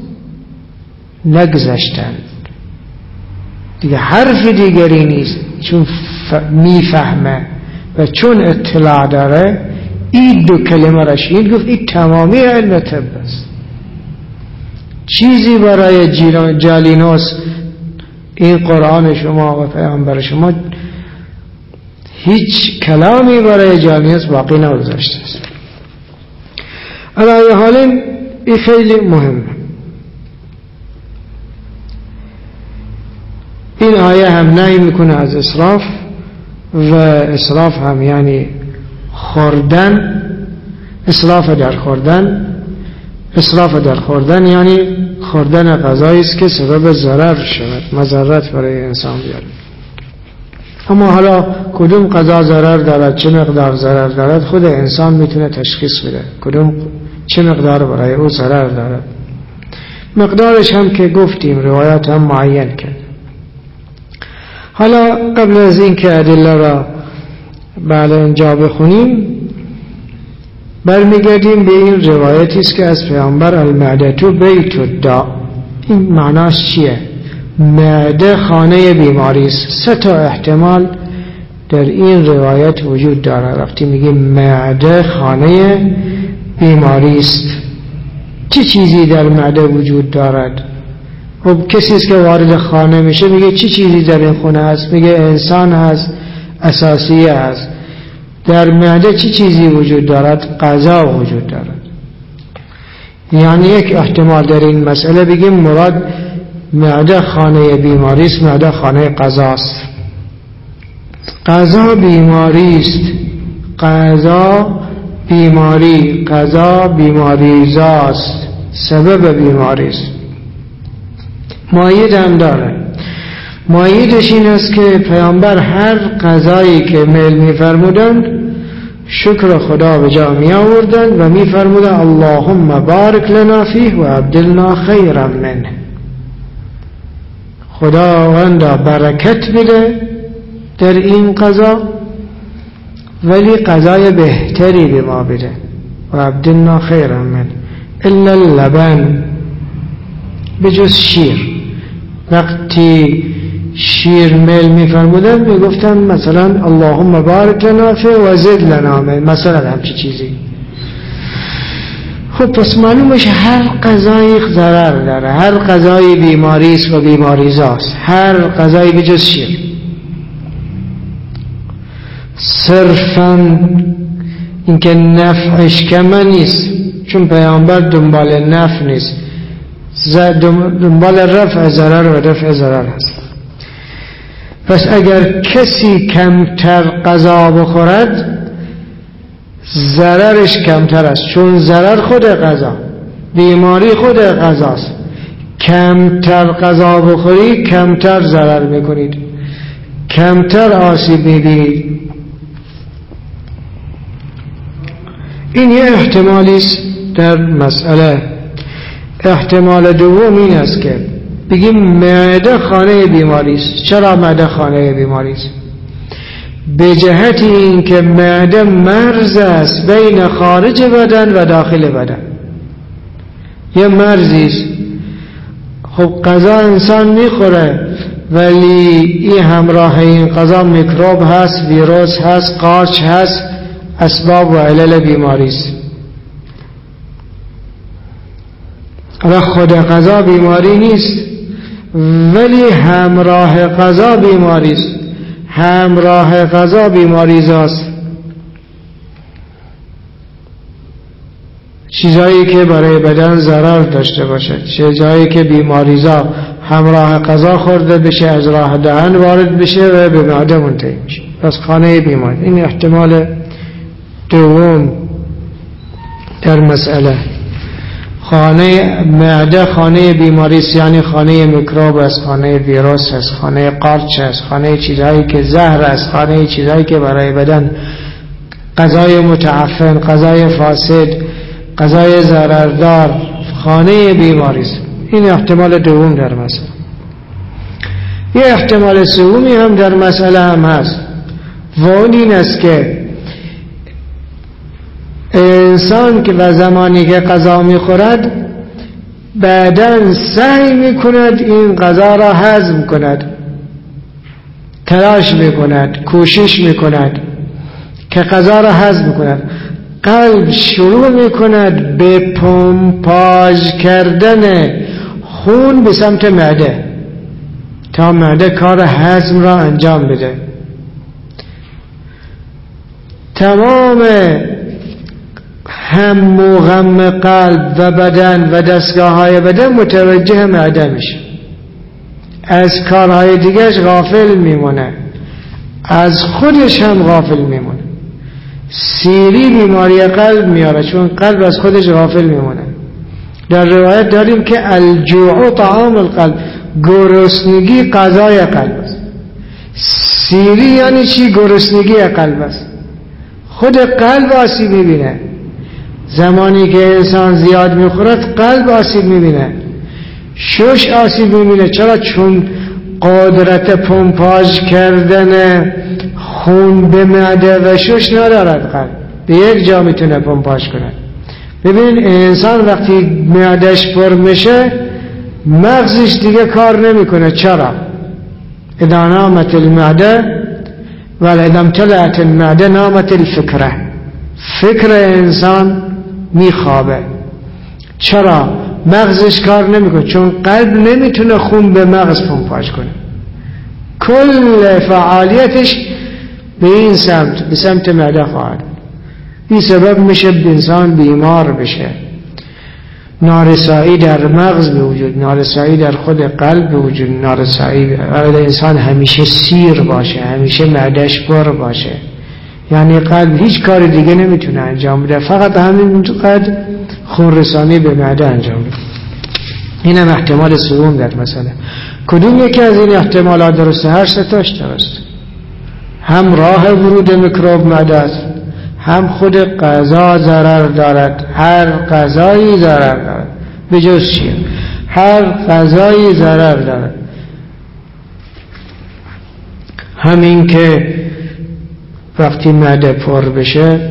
نگذاشتن دیگه، حرف دیگری نیست، چون میفهمه و چون اطلاع داره این دو کلمه را شنید، گفت این تمامی علم طب است. چیزی برای جالینوس این قرآن شما و پیامبر شما، هیچ کلامی برای جالینوس باقی نگذاشته است. علی حال این خیلی مهمه. این آیه هم نهی میکنه از اسراف، و اسراف هم یعنی خوردن، اسراف در خوردن یعنی خوردن غذایی است که سبب ضرر شود، مضرت برای انسان بیاره. اما حالا کدوم غذا ضرر دارد، چه مقدار ضرر دارد، خود انسان میتونه تشخیص بده کدوم چه مقدار برای او ضرر دارد. مقدارش هم که گفتیم روایات هم معین کرد. حالا قبل از این که ادله را بعد اینجا بخونیم، برمیگردیم به این روایتی است که از پیامبر المعده بیت الداء. این معناش چیه؟ معده خانه بیماری است. 3 احتمال در این روایت وجود داره. وقتی میگه معده خانه بیماری است، چه چیزی در معده وجود دارد؟ خب کسی است که وارد خانه میشه میگه چه چیزی در این خونه هست؟ میگه انسان هست، اساسیه هست. در معده چه چیزی وجود دارد؟ غذا وجود دارد. یعنی یک احتمال در این مسئله بگیم مراد معده خانه بیماری است، معده خانه غذا است. غذا بیماری است قضا بیماری، قضا بیماریزاست، سبب بیماری است. مایید هم داره. ماییدش این است که پیامبر هر قضایی که میل میفرمودند شکر خدا به جا می آوردند و میفرمودند اللهم بارک لنا فیه و ابدلنا خیرا منه. خداوند برکت بده در این قضا ولی قضای بهتری به ما بده و ابدلنا خیرا منه. الا اللبن، بجز شیر. وقتی شیر میل میفرمودن میگفتن مثلا اللهم بارک لنا فیه و زد لنا منه، مثلا همچی چیزی. خب پس معلوم میشه هر قضایی ضرر داره، هر قضایی بیماری است و بیماریزاست، هر قضایی بجز شیر. صرفاً اینکه نفعش کم نیست، چون پیامبر دنبال نفع نیست، دنبال رفع ضرر و دفع ضرر هست. پس اگر کسی کمتر غذا بخورد ضررش کمتر است، چون ضرر خود غذا، بیماری خود غذاست. کمتر غذا بخوری کمتر ضرر میکنید، کمتر آسیب میبینید. این یه احتمالی است در مسئله. احتمال دوم این است که بگیم معده خانه بیماری است. چرا معده خانه بیماری است؟ به جهت این که معده مرز است بین خارج بدن و داخل بدن، یه مرزی است. خب غذا انسان میخوره ولی این همراه این غذا میکروب هست، ویروس هست، قارچ هست، اسباب و علل بیماری است. خود غذا بیماری نیست ولی همراه غذا بیماری است، همراه غذا بیماریزاست. چیزایی که برای بدن ضرر داشته باشه، چیزایی که بیماریزا همراه غذا خورده بشه، از راه دهن وارد بشه و به معده منتهی میشه. پس خانه بیماری. این احتمال دوم در مسئله. خانه معده خانه بیماری است، یعنی خانه میکروب است، خانه ویروس است، خانه قارچ است، خانه چیزهایی که زهر است، خانه چیزهایی که برای بدن غذای متعفن، غذای فاسد، غذای ضرردار، خانه بیماری است. این احتمال دوم در مسئله. یه احتمال سومی هم در مسئله هم هست و اون این است که انسان که و زمانی که غذا میخورد بعداً سعی میکند این غذا را هضم کند، تلاش میکند، کوشش میکند که غذا را هضم کند. قلب شروع میکند به پمپاژ کردن خون به سمت معده تا معده کار هضم را انجام بده. تمام هم و غم قلب و بدن و دستگاه های بدن متوجه معده میشه، از کارهای دیگرش غافل میمونه، از خودش هم غافل میمونه. سیری بیماری قلب میاره چون قلب از خودش غافل میمونه. در روایت داریم که الجوع طعام القلب، گرسنگی غذای قلب است. سیری یعنی چی؟ گرسنگی قلب است. خود قلب آسیب میبینه. زمانی که انسان زیاد میخورد قلب آسیب میبینه، شش آسیب میبینه. چرا؟ چون قدرت پمپاژ کردن خون به معده و شش ندارد. قلب به یک جا میتونه پمپاژ کنه. ببین انسان وقتی معدهش پر میشه مغزش دیگه کار نمیکنه. چرا؟ اذا نامت المعده ولا اذا امتلأت المعده نامت الفکره. فکر انسان میخوابه. چرا؟ مغزش کار نمیکنه، چون قلب نمیتونه خون به مغز پمپاژ کنه. کل فعالیتش به این سمت، به سمت معده خواهد. این سبب میشه انسان بیمار بشه. نارسایی در مغز به وجود، نارسایی در خود قلب به وجود، نارسایی انسان همیشه سیر باشه، همیشه معدهش پر باشه. یعنی قلب هیچ کار دیگه نمیتونه انجام بده، فقط همین قد خون رسانی به معده انجام بده. این هم احتمال سوم در مسئله. کدوم یکی از این احتمالات درسته؟ هر سه تاش درسته. هم راه ورود میکروب معده است، هم خود غذا ضرر دارد. هر غذایی ضرر دارد، به جز چیه؟ هر غذایی ضرر دارد. همین که وقتی معده پر بشه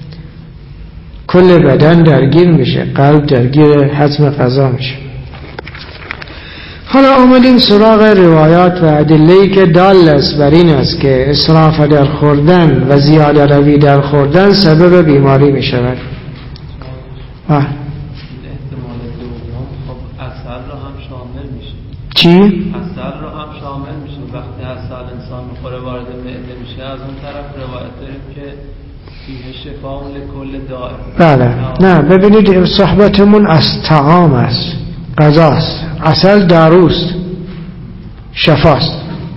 کل بدن درگیر میشه، قلب درگیر هضم غذا میشه. حالا آمدیم سراغ روایات و ادله‌ای که دال است بر این است که اسراف در خوردن و زیاده روی در خوردن سبب بیماری می شود. احتمال دوم خب عسل رو هم شامل میشه. چی؟ عسل رو هم شامل میشه. وقتی عسل انسان میخوره وارد معده میشه، از اون طرف روایت داریم که فیه شفاء لکل داء. بله. نه ببینید صحبتمون از طعام است، غذاست. عسل داروست، شفاست.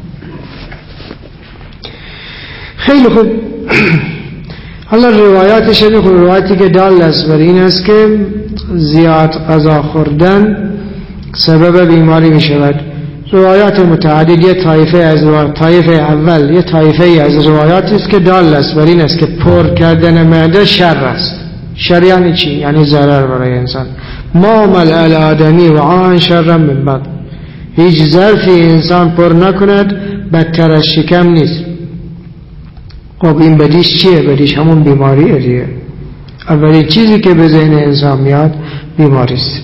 خیلی خوب. حالا روایاتش میخونم. روایتی که دال است بر این است که زیاد غذا خوردن سبب بیماری می شود. روایات متعدد. یه طایفه از طایفه اول، یه طایفه از روایاتی است که دال است بر این است که پر کردن معده شر است. شر یعنی چی؟ یعنی ضرر برای انسان. ما ملء الآدمی و آن شر من بطن. هیچ ظرفی انسان پر نکند بدتر از شکم نیست. خب این بدیش چیه؟ بدیش همون بیماریه دیگه. اولین چیزی که به ذهن انسان میاد بیماری است.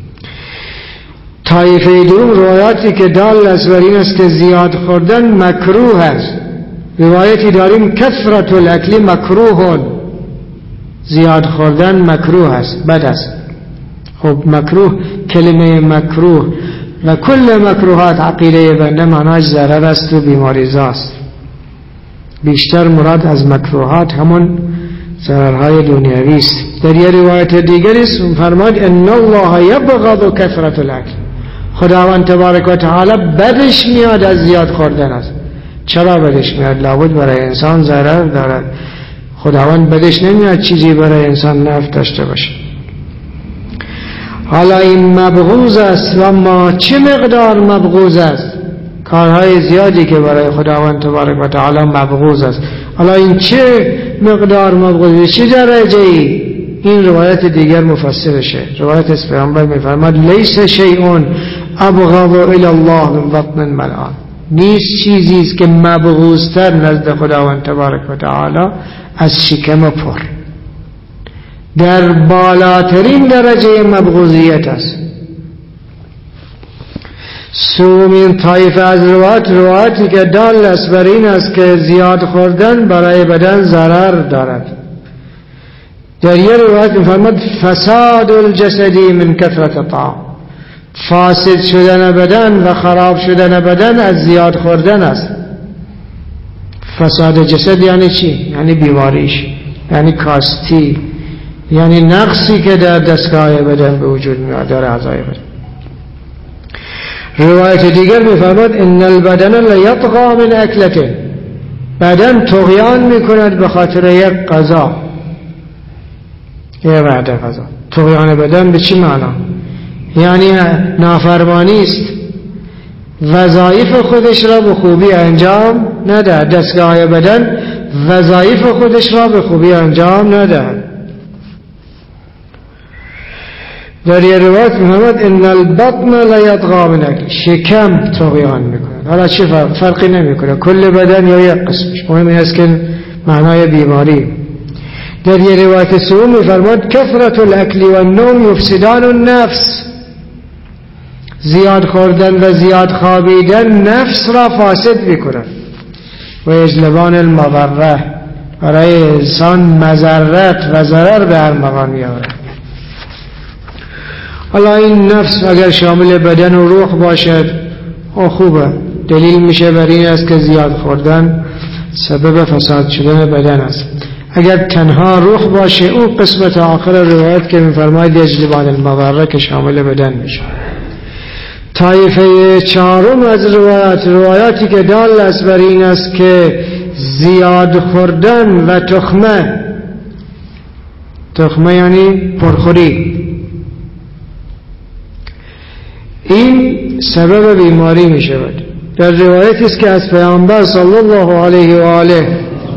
طایفه دوم روایاتی که دال است بر این است که زیاد خوردن مکروه است. روایتی داریم کثرت الاکل مکروه، زیاد خوردن مکروه است، بد است. خب مکروه، کلمه مکروه و کل مکروهات عقیده بنده معناش ضرر است و بیماریزاست. بیشتر مراد از مکروهات همون ضررهای دنیوی است. در یه روایت دیگری است فرمود ان الله یبغض کثرت الاکل. خداوند تبارک و تعالی بدش میاد از زیاد خوردن است. چرا بدش میاد؟ لابد برای انسان ضرر دارد. خداوند بدش نمیاد چیزی برای انسان نفع داشته باشه. حالا این مبغوض است، و ما چه مقدار مبغوض است؟ کارهای زیادی که برای خداوند تبارک و تعالی مبغوض است. حالا این چه مقدار مبغوض، چه درجه ای؟ این روایت دیگر مفسرشه. روایت از پیامبر میفرماد لیس شیء ابغض الی الله من بطن ملآن. نیست چیزی است که مبغوض‌تر نزد خداوند تبارک و تعالی از شکم پر. در بالاترین درجه مبغوضیت است. سومین طایفه از روایاتی که دال است بر این است که زیاد خوردن برای بدن ضرر دارد. در یه روایت می‌فرماد فساد الجسدی من کثرت طعام. فاسد شدن بدن و خراب شدن بدن از زیاد خوردن است. فساد جسد یعنی چی؟ یعنی بیماریش، یعنی کاستی، یعنی نقصی که در دستگاه بدن به وجود میاد، در اعضای بدن. روایت دیگر میفرماد ان البدن لیطغى من اکلته. بدن طغیان میکند به خاطر یک غذا، یک وعده غذا. طغیان بدن به چی معنا؟ یعنی نافرمانی است، وظایف خودش را به خوبی انجام ندهد. دستگاه بدن وظایف خودش را به خوبی انجام ندهد. در یه روایت محمد ان البطن لیطغى من اکل. شکم طغیان میکنه. حالا چه فرقی نمیکنه کل بدن یا یک قسمش، مهم این است که معنای بیماری. در یه روایت سوم میفرماد کثرت الاکل و النوم یفسدان النفس. زیاد خوردن و زیاد خوابیدن نفس را فاسد میکنه و یجلبان المضره، برای انسان مضرت و ضرر به ارمغان میآورد. حالا این نفس اگر شامل بدن و روح باشد خوبه. دلیل میشه بر این است که زیاد خوردن سبب فساد شدن بدن است. اگر تنها روح باشه اون قسمت آخر روایت که میفرماید یجلبان المضره که شامل بدن میشه. طایفه چهارم از روایاتی که دال است بر این است که زیاد خوردن و تخمه یعنی پرخوری، این سبب بیماری می شود. در روایتی است که از پیامبر صلی الله علیه و آله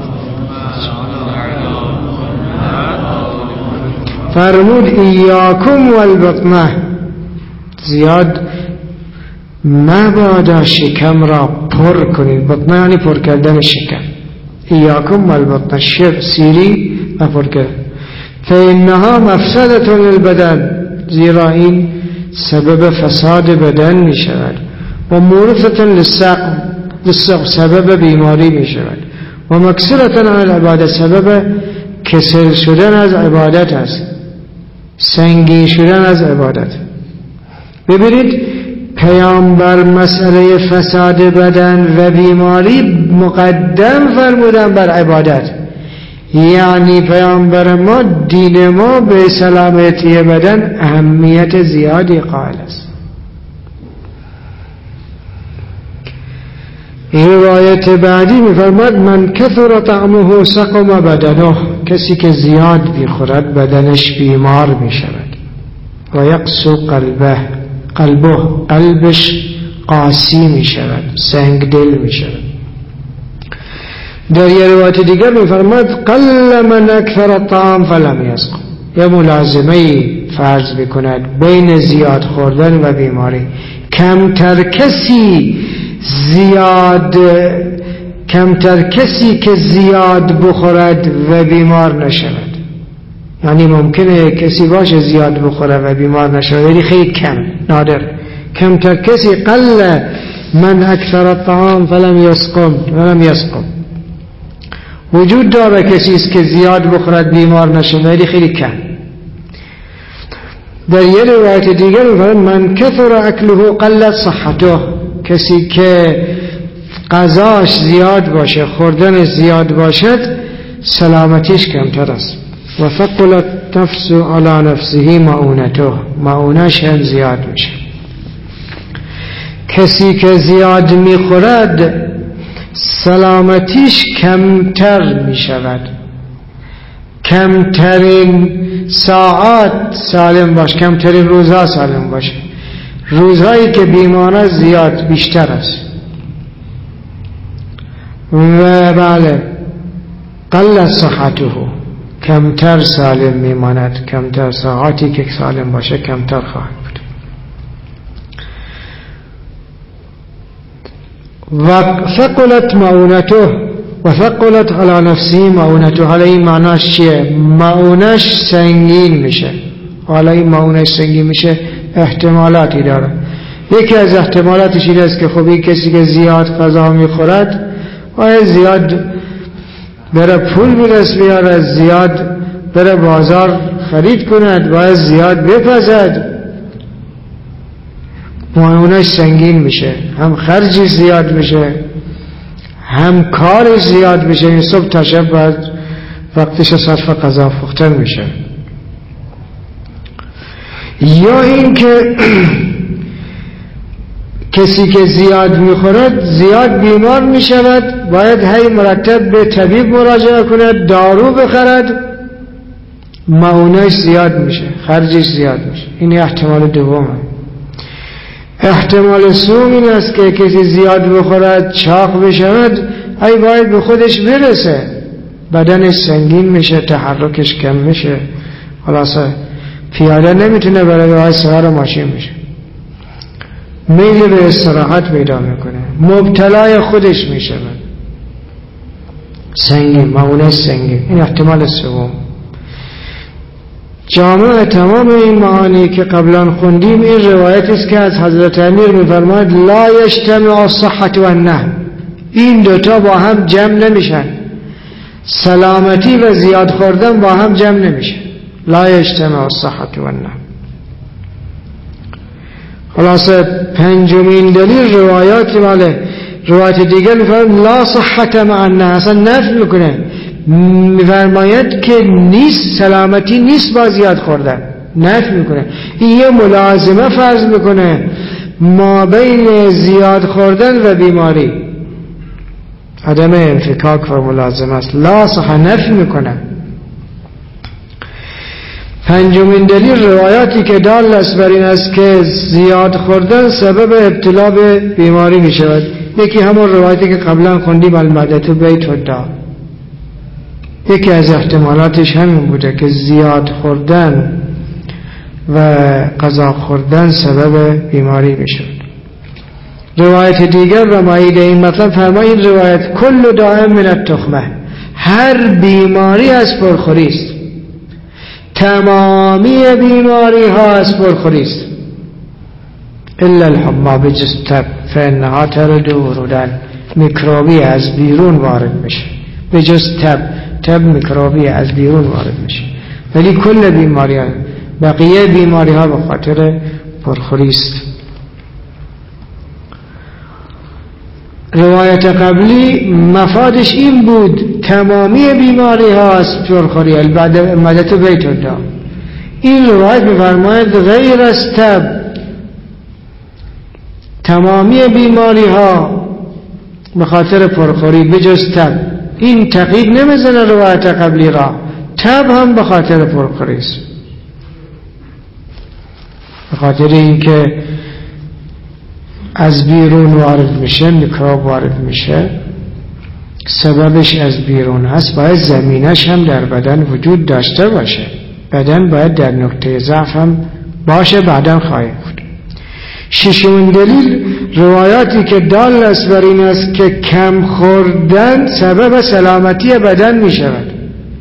فرمود ایاکم والبطنه، زیاد مبادا شکم را پر کنید. بطنه یعنی پر کردن شکم. ایاکم والبطنه، سیری و پر کردن. فإنها مفسدة للبدن، زیرا این سبب فساد بدن می شود. و مورثة للسقم، سبب بیماری می شود. و مکسرة عن العبادة، سبب کسل شدن از عبادت است، سنگین شدن از عبادت. ببینید پیامبر مسئله فساد بدن و بیماری مقدم فرمودن بر عبادت. یعنی پیامبر ما، دین ما به سلامتی بدن اهمیت زیادی قائل است. روایت بعدی می‌فرماید من کثر طعمه سقم بدنه، کسی که زیاد می‌خورد بدنش بیمار می‌شود. و یقسو قلبش قاسی می‌شود، سنگدل می‌شود. در یه روایت دیگر می‌فرماید قل من اکثر الطعام فلم یسقم، یه ملازمه فرض می‌کند بین زیاد خوردن و بیماری. کمتر کسی که زیاد بخورد و بیمار نشود. یعنی ممکنه کسی باشه زیاد بخوره و بیمار نشود، ولی خیلی کم، نادر. کمتر کسی، قل من اکثر الطعام فلم یسقم، وجود داره کسی است که زیاد بخورد بیمار نشود، ولی خیلی کم. در یه روایت دیگر می‌فرماید من کثر اکله قلت صحته، کسی که غذاش زیاد باشه، خوردن زیاد باشد، سلامتیش کمتر است. و ثقلت نفس علی نفسه معونش هم زیاد میشه. کسی که زیاد میخورد سلامتیش کمتر میشود. کمترین ساعات سالم باش، کمترین روزها سالم باشه. روزهایی که بیمار زیاد بیشتر است. و بله قل صحته، کمتر سالم میماند، کمتر ساعاتی که سالم باشه کمتر خواهد بود. و ثقلت معونته و ثقلت علی نفسی معونته. حالا این معناش چیه؟ معونش سنگین میشه. حالا این معونش سنگین میشه احتمالاتی داره. یکی از احتمالاتش این است که خب این کسی که زیاد غذا میخورد باید زیاد بره پول بدست بیاره، زیاد بره بازار خرید کند، باید زیاد بپزد، معونش سنگین میشه، هم خرجی زیاد میشه، هم کارش زیاد میشه. این صبح تا شب باید وقتش صرف غذا پختن میشه. یا این که کسی که زیاد میخورد زیاد بیمار میشود، باید هی مرتب به طبیب مراجعه کند، دارو بخرد، معونش زیاد میشه، خرجش زیاد میشه. این احتمال دومه. احتمال سوم این است که کسی زیاد بخورد چاق بشود، ای باید به خودش برسه، بدنش سنگین میشه، تحرکش کم میشه، خلاصه پیاده نمیتونه برای باید سوار ماشین میشه، میل به استراحت پیدا میکنه، مبتلای خودش میشه، سنگین، معونش سنگین. این احتمال سوم. جامع تمام این معانی که قبلا خوندیم این روایت است که از حضرت امیر میفرماید لا یجتمع الصحة والنهم، این دوتا با هم جمع نمیشن، سلامتی و زیاد خوردن با هم جمع نمیشه. لا یجتمع الصحة والنهم. خلاصه پنجمین دلیل روایت دیگر میفرماید لا صحة مع النهم، اصلا نفی میکنه، میفرماید که نیست، سلامتی نیست با زیاد خوردن، نفی میکنه. این یه ملازمه فرض میکنه ما بین زیاد خوردن و بیماری. عدم انفکاک و ملازمه است. لا صح نفی میکنه. پنجمین دلیل روایاتی که دال است بر این است که زیاد خوردن سبب ابتلا به بیماری می شود. یکی همون روایتی که قبلا خوندیم المعدة بیت الداء، یکی از احتمالاتش همین بوده که زیاد خوردن و غذا خوردن سبب بیماری می شود. روایت دیگر و مایید این مطلب فرمایید روایت کل داء من التخمه، هر بیماری از پرخوری است، تمامی بیماری ها از پرخوری است، الا الحمى بجز تب فانها ترد ورودن، میکروبی از بیرون وارد میشه، بجز تب میکروبی از بیرون وارد میشه، ولی کل بیماری ها، بقیه بیماری ها به خاطر پرخوری است. روایت قبلی مفادش این بود تمامی بیماری ها از پرخوری، المعدة بیت الداء. این روایت می‌فرماید غیر از تب، تمامی بیماری ها به خاطر پرخوری بجز تب. این تقیید نمیزنه روایت قبلی را، تب هم به خاطر پرخوری است، به خاطر اینکه از بیرون وارد میشه، میکروب وارد میشه، سببش از بیرون هست، باید زمینش هم در بدن وجود داشته باشه، بدن باید در نقطه ضعف هم باشه، بعداً خواهیم بود. ششمین دلیل روایاتی که دال است بر این است که کم خوردن سبب سلامتی بدن میشود.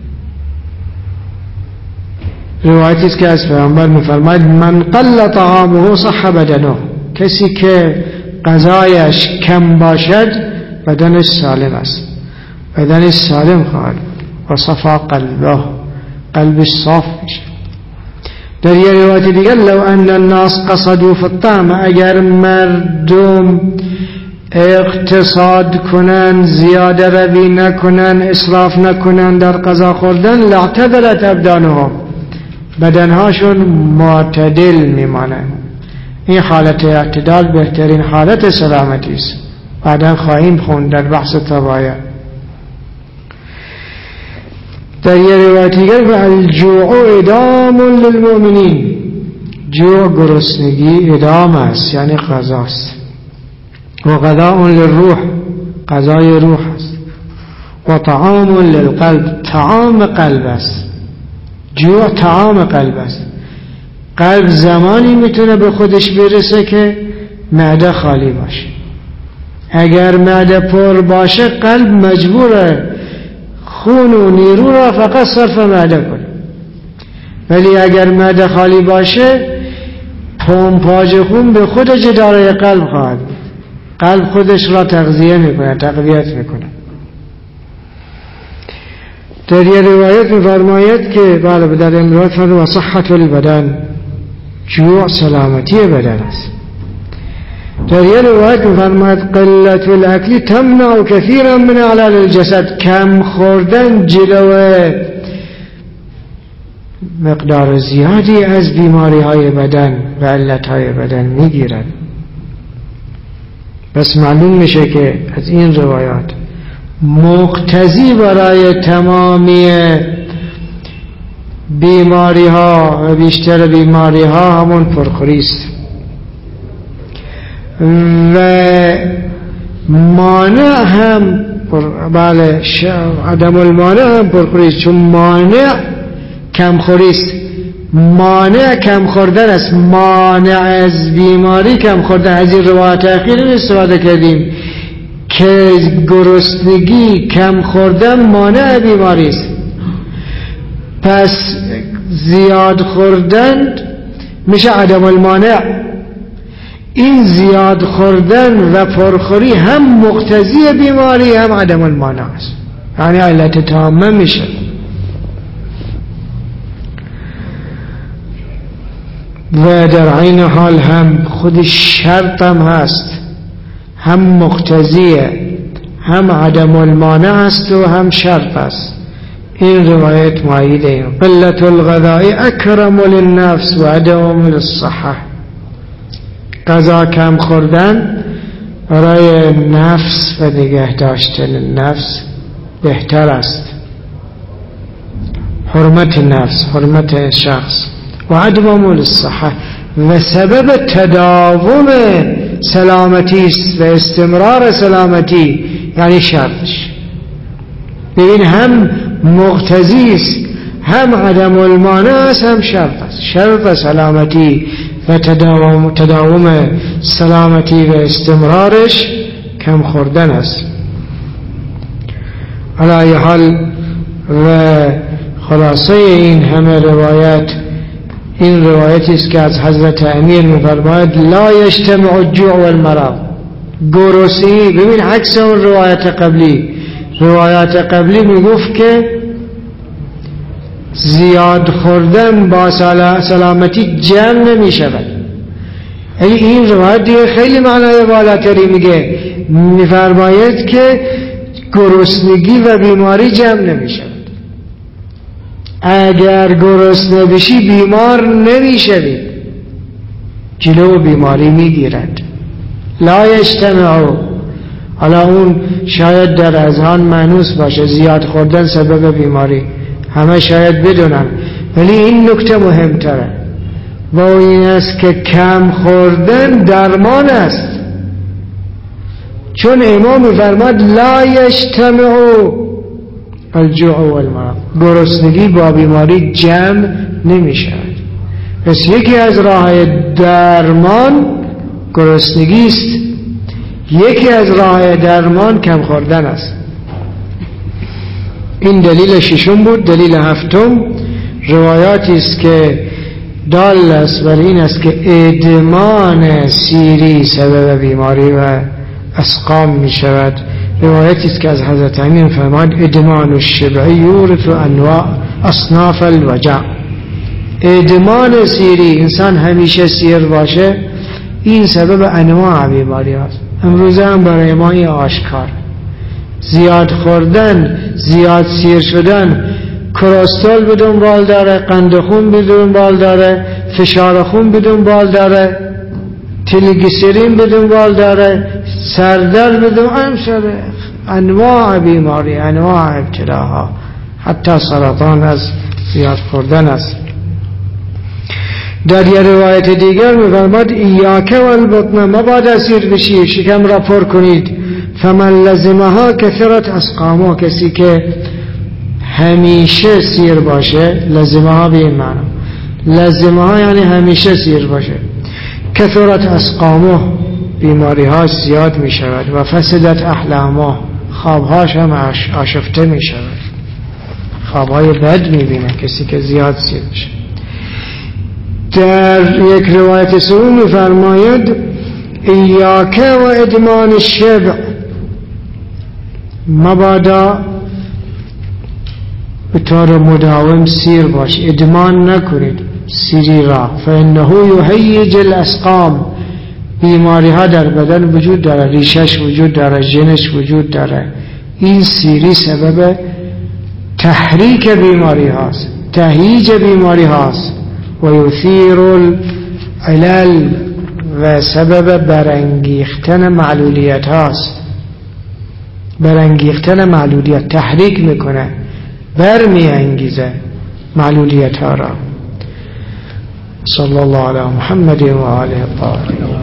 روایتی است که از پیامبر میفرماید من قل طعامه صح بدنه، کسی که غذایش کم باشد بدنش سالم است، بدنش سالم خواهد و صفا قلبه، قلبش صاف میشه. در یه روایت دیگر لو ان الناس قصدوا في الطعام، اگر مردم اقتصاد کنن، زیاده روی نکنن، اسراف نکنن در غذا خوردن، لاعتدلت ابدانهم، بدنهاشون معتدل میمانه. این حالت اعتدال بهترین حالت سلامتی است، بعدا خواهیم خوند در بحث طبایع. در یه روایت دیگر الجوع ادام للمؤمنین، جوع گرسنگی ادام است یعنی غذاست، و غذاء للروح، غذای روح است، و طعام للقلب، طعام قلب است. جوع طعام قلب است. قلب زمانی میتونه به خودش برسه که معده خالی باشه. اگر معده پر باشه قلب مجبوره خون و نیرو را فقط صرف معده کنه، ولی اگر معده خالی باشه پمپاژ خون به خود جدار قلب خواهد، قلب خودش را تغذیه میکنه، تقویت میکنه. در یه روایت میفرماید که بله در این روایت فرماید صحت البدن، جوع سلامتی بدن است. در یه روایت میفرماید قلت الاکل تمنع کثیرا من اعلال الجسد، کم خوردن جلوه مقدار زیادی از بیماری های بدن و علت های بدن میگیرد. بس معلوم میشه که از این روایات مقتضی برای تمامی بیماری ها و بیشتر بیماری ها همون پرخوری است، و مانع هم بله عدم المانع هم پرخوری است، چون مانع کمخوری است، مانع کم خوردن است، مانع از بیماری کم خوردن. از این روایت اخیر استفاده کردیم که گرسنگی کم خوردن مانع بیماری است، پس زیاد خوردن میشه عدم المانع. این زیاد خوردن و پرخوری هم مقتضی بیماری هم عدم المانع است، یعنی علت تامه میشه. و در عین حال هم خود شرط هم هست، هم مقتضیه هم عدم المانع است و هم شرط است. این روایت معیده قلت الغذاء اکرم للنفس و عدم للصحه، غذا کم خوردن برای نفس و نگه داشتن نفس بهتر است. حرمت نفس، حرمت شخص و عدم الصحه و سبب تداوم سلامتی است و استمرار سلامتی یعنی شرطش. ببین هم مقتضی است، هم عدم المانع است، هم شرط است. شرط سلامتی و تداوم سلامتی و استمرارش کم خوردن است. علی حال و خلاصه این همه روایت، این روایتی است که از حضرت امیر می‌فرماید لا یجتمع الجوع والمرض، گرسنگی. ببین عکس اون روایت قبلی میگفت که زیاد خوردن با سلامتی جمع نمی شود. این روایت دیگه خیلی معنای بالاتری میگه، میفرماید که گرسنگی و بیماری جمع نمی شود. اگر گرسنه بشی بیمار نمی شوی، جلو بیماری میگیرد. لا یجتمعوا، حالا اون شاید در اذهان مانوس باشه زیاد خوردن سبب بیماری، همه شاید بدونن، ولی این نکته مهمتره و این است که کم خوردن درمان است. چون امام فرمود لا یجتمع الجوع والمرض، گرسنگی با بیماری جمع نمی شود. پس یکی از راه درمان گرسنگی است، یکی از راه درمان کم خوردن است. این دلیل ششم بود. دلیل هفتم روایاتی است که دال است بر این است که ادمان سیری سبب بیماری و اسقام می شود. روایتی است که از حضرت امیر فرمود ادمان الشبع یورث انواع اصناف الوجع. ادمان سیری، انسان همیشه سیر باشه، این سبب انواع بیماری هست. امروزه هم برای ما این آشکار. زیاد خوردن، زیاد سیر شدن، کلسترول به دنبال داره، قند خون به دنبال داره، فشار خون به دنبال داره، تریگلیسیرید به دنبال داره، سردرد به دنبال داره، انواع بیماری، انواع ابتلاها، حتی سرطان از زیاد خوردن است. در یه روایت دیگر می‌فرماد ایاک والبطن، مبادا سیر بشی، شکم را پر کنید. فمن لزمها کثرت اسقامه، کسی که همیشه سیر باشه، لزمها به این معنی، لزمها یعنی همیشه سیر باشه، کثرت اسقامه، بیماری‌هاش زیاد می شود، و فسدت احلامه، خوابهاش هم آشفته می شود، خوابهای بد می بینه کسی که زیاد سیر بشه. در یک روایت سوم می فرماید ایاک و ادمان الشبع، مبادا به طور مداوم سیر باش، ادمان نکنید سیری را. فانه یهیج الاسقام، بیماری ها در بدن وجود داره، ریشش وجود داره، ژنش وجود داره. این سیری سبب تحریک بیماری هاست، تهییج بیماری هاست، و یثیر العلل، و سبب برانگیختن معلولیت هاست. برانگیختن معلولیت، تحریک میکنه، برمی انگیزه معلولیت ها را. صلی الله علی محمد و آله الطاهرین.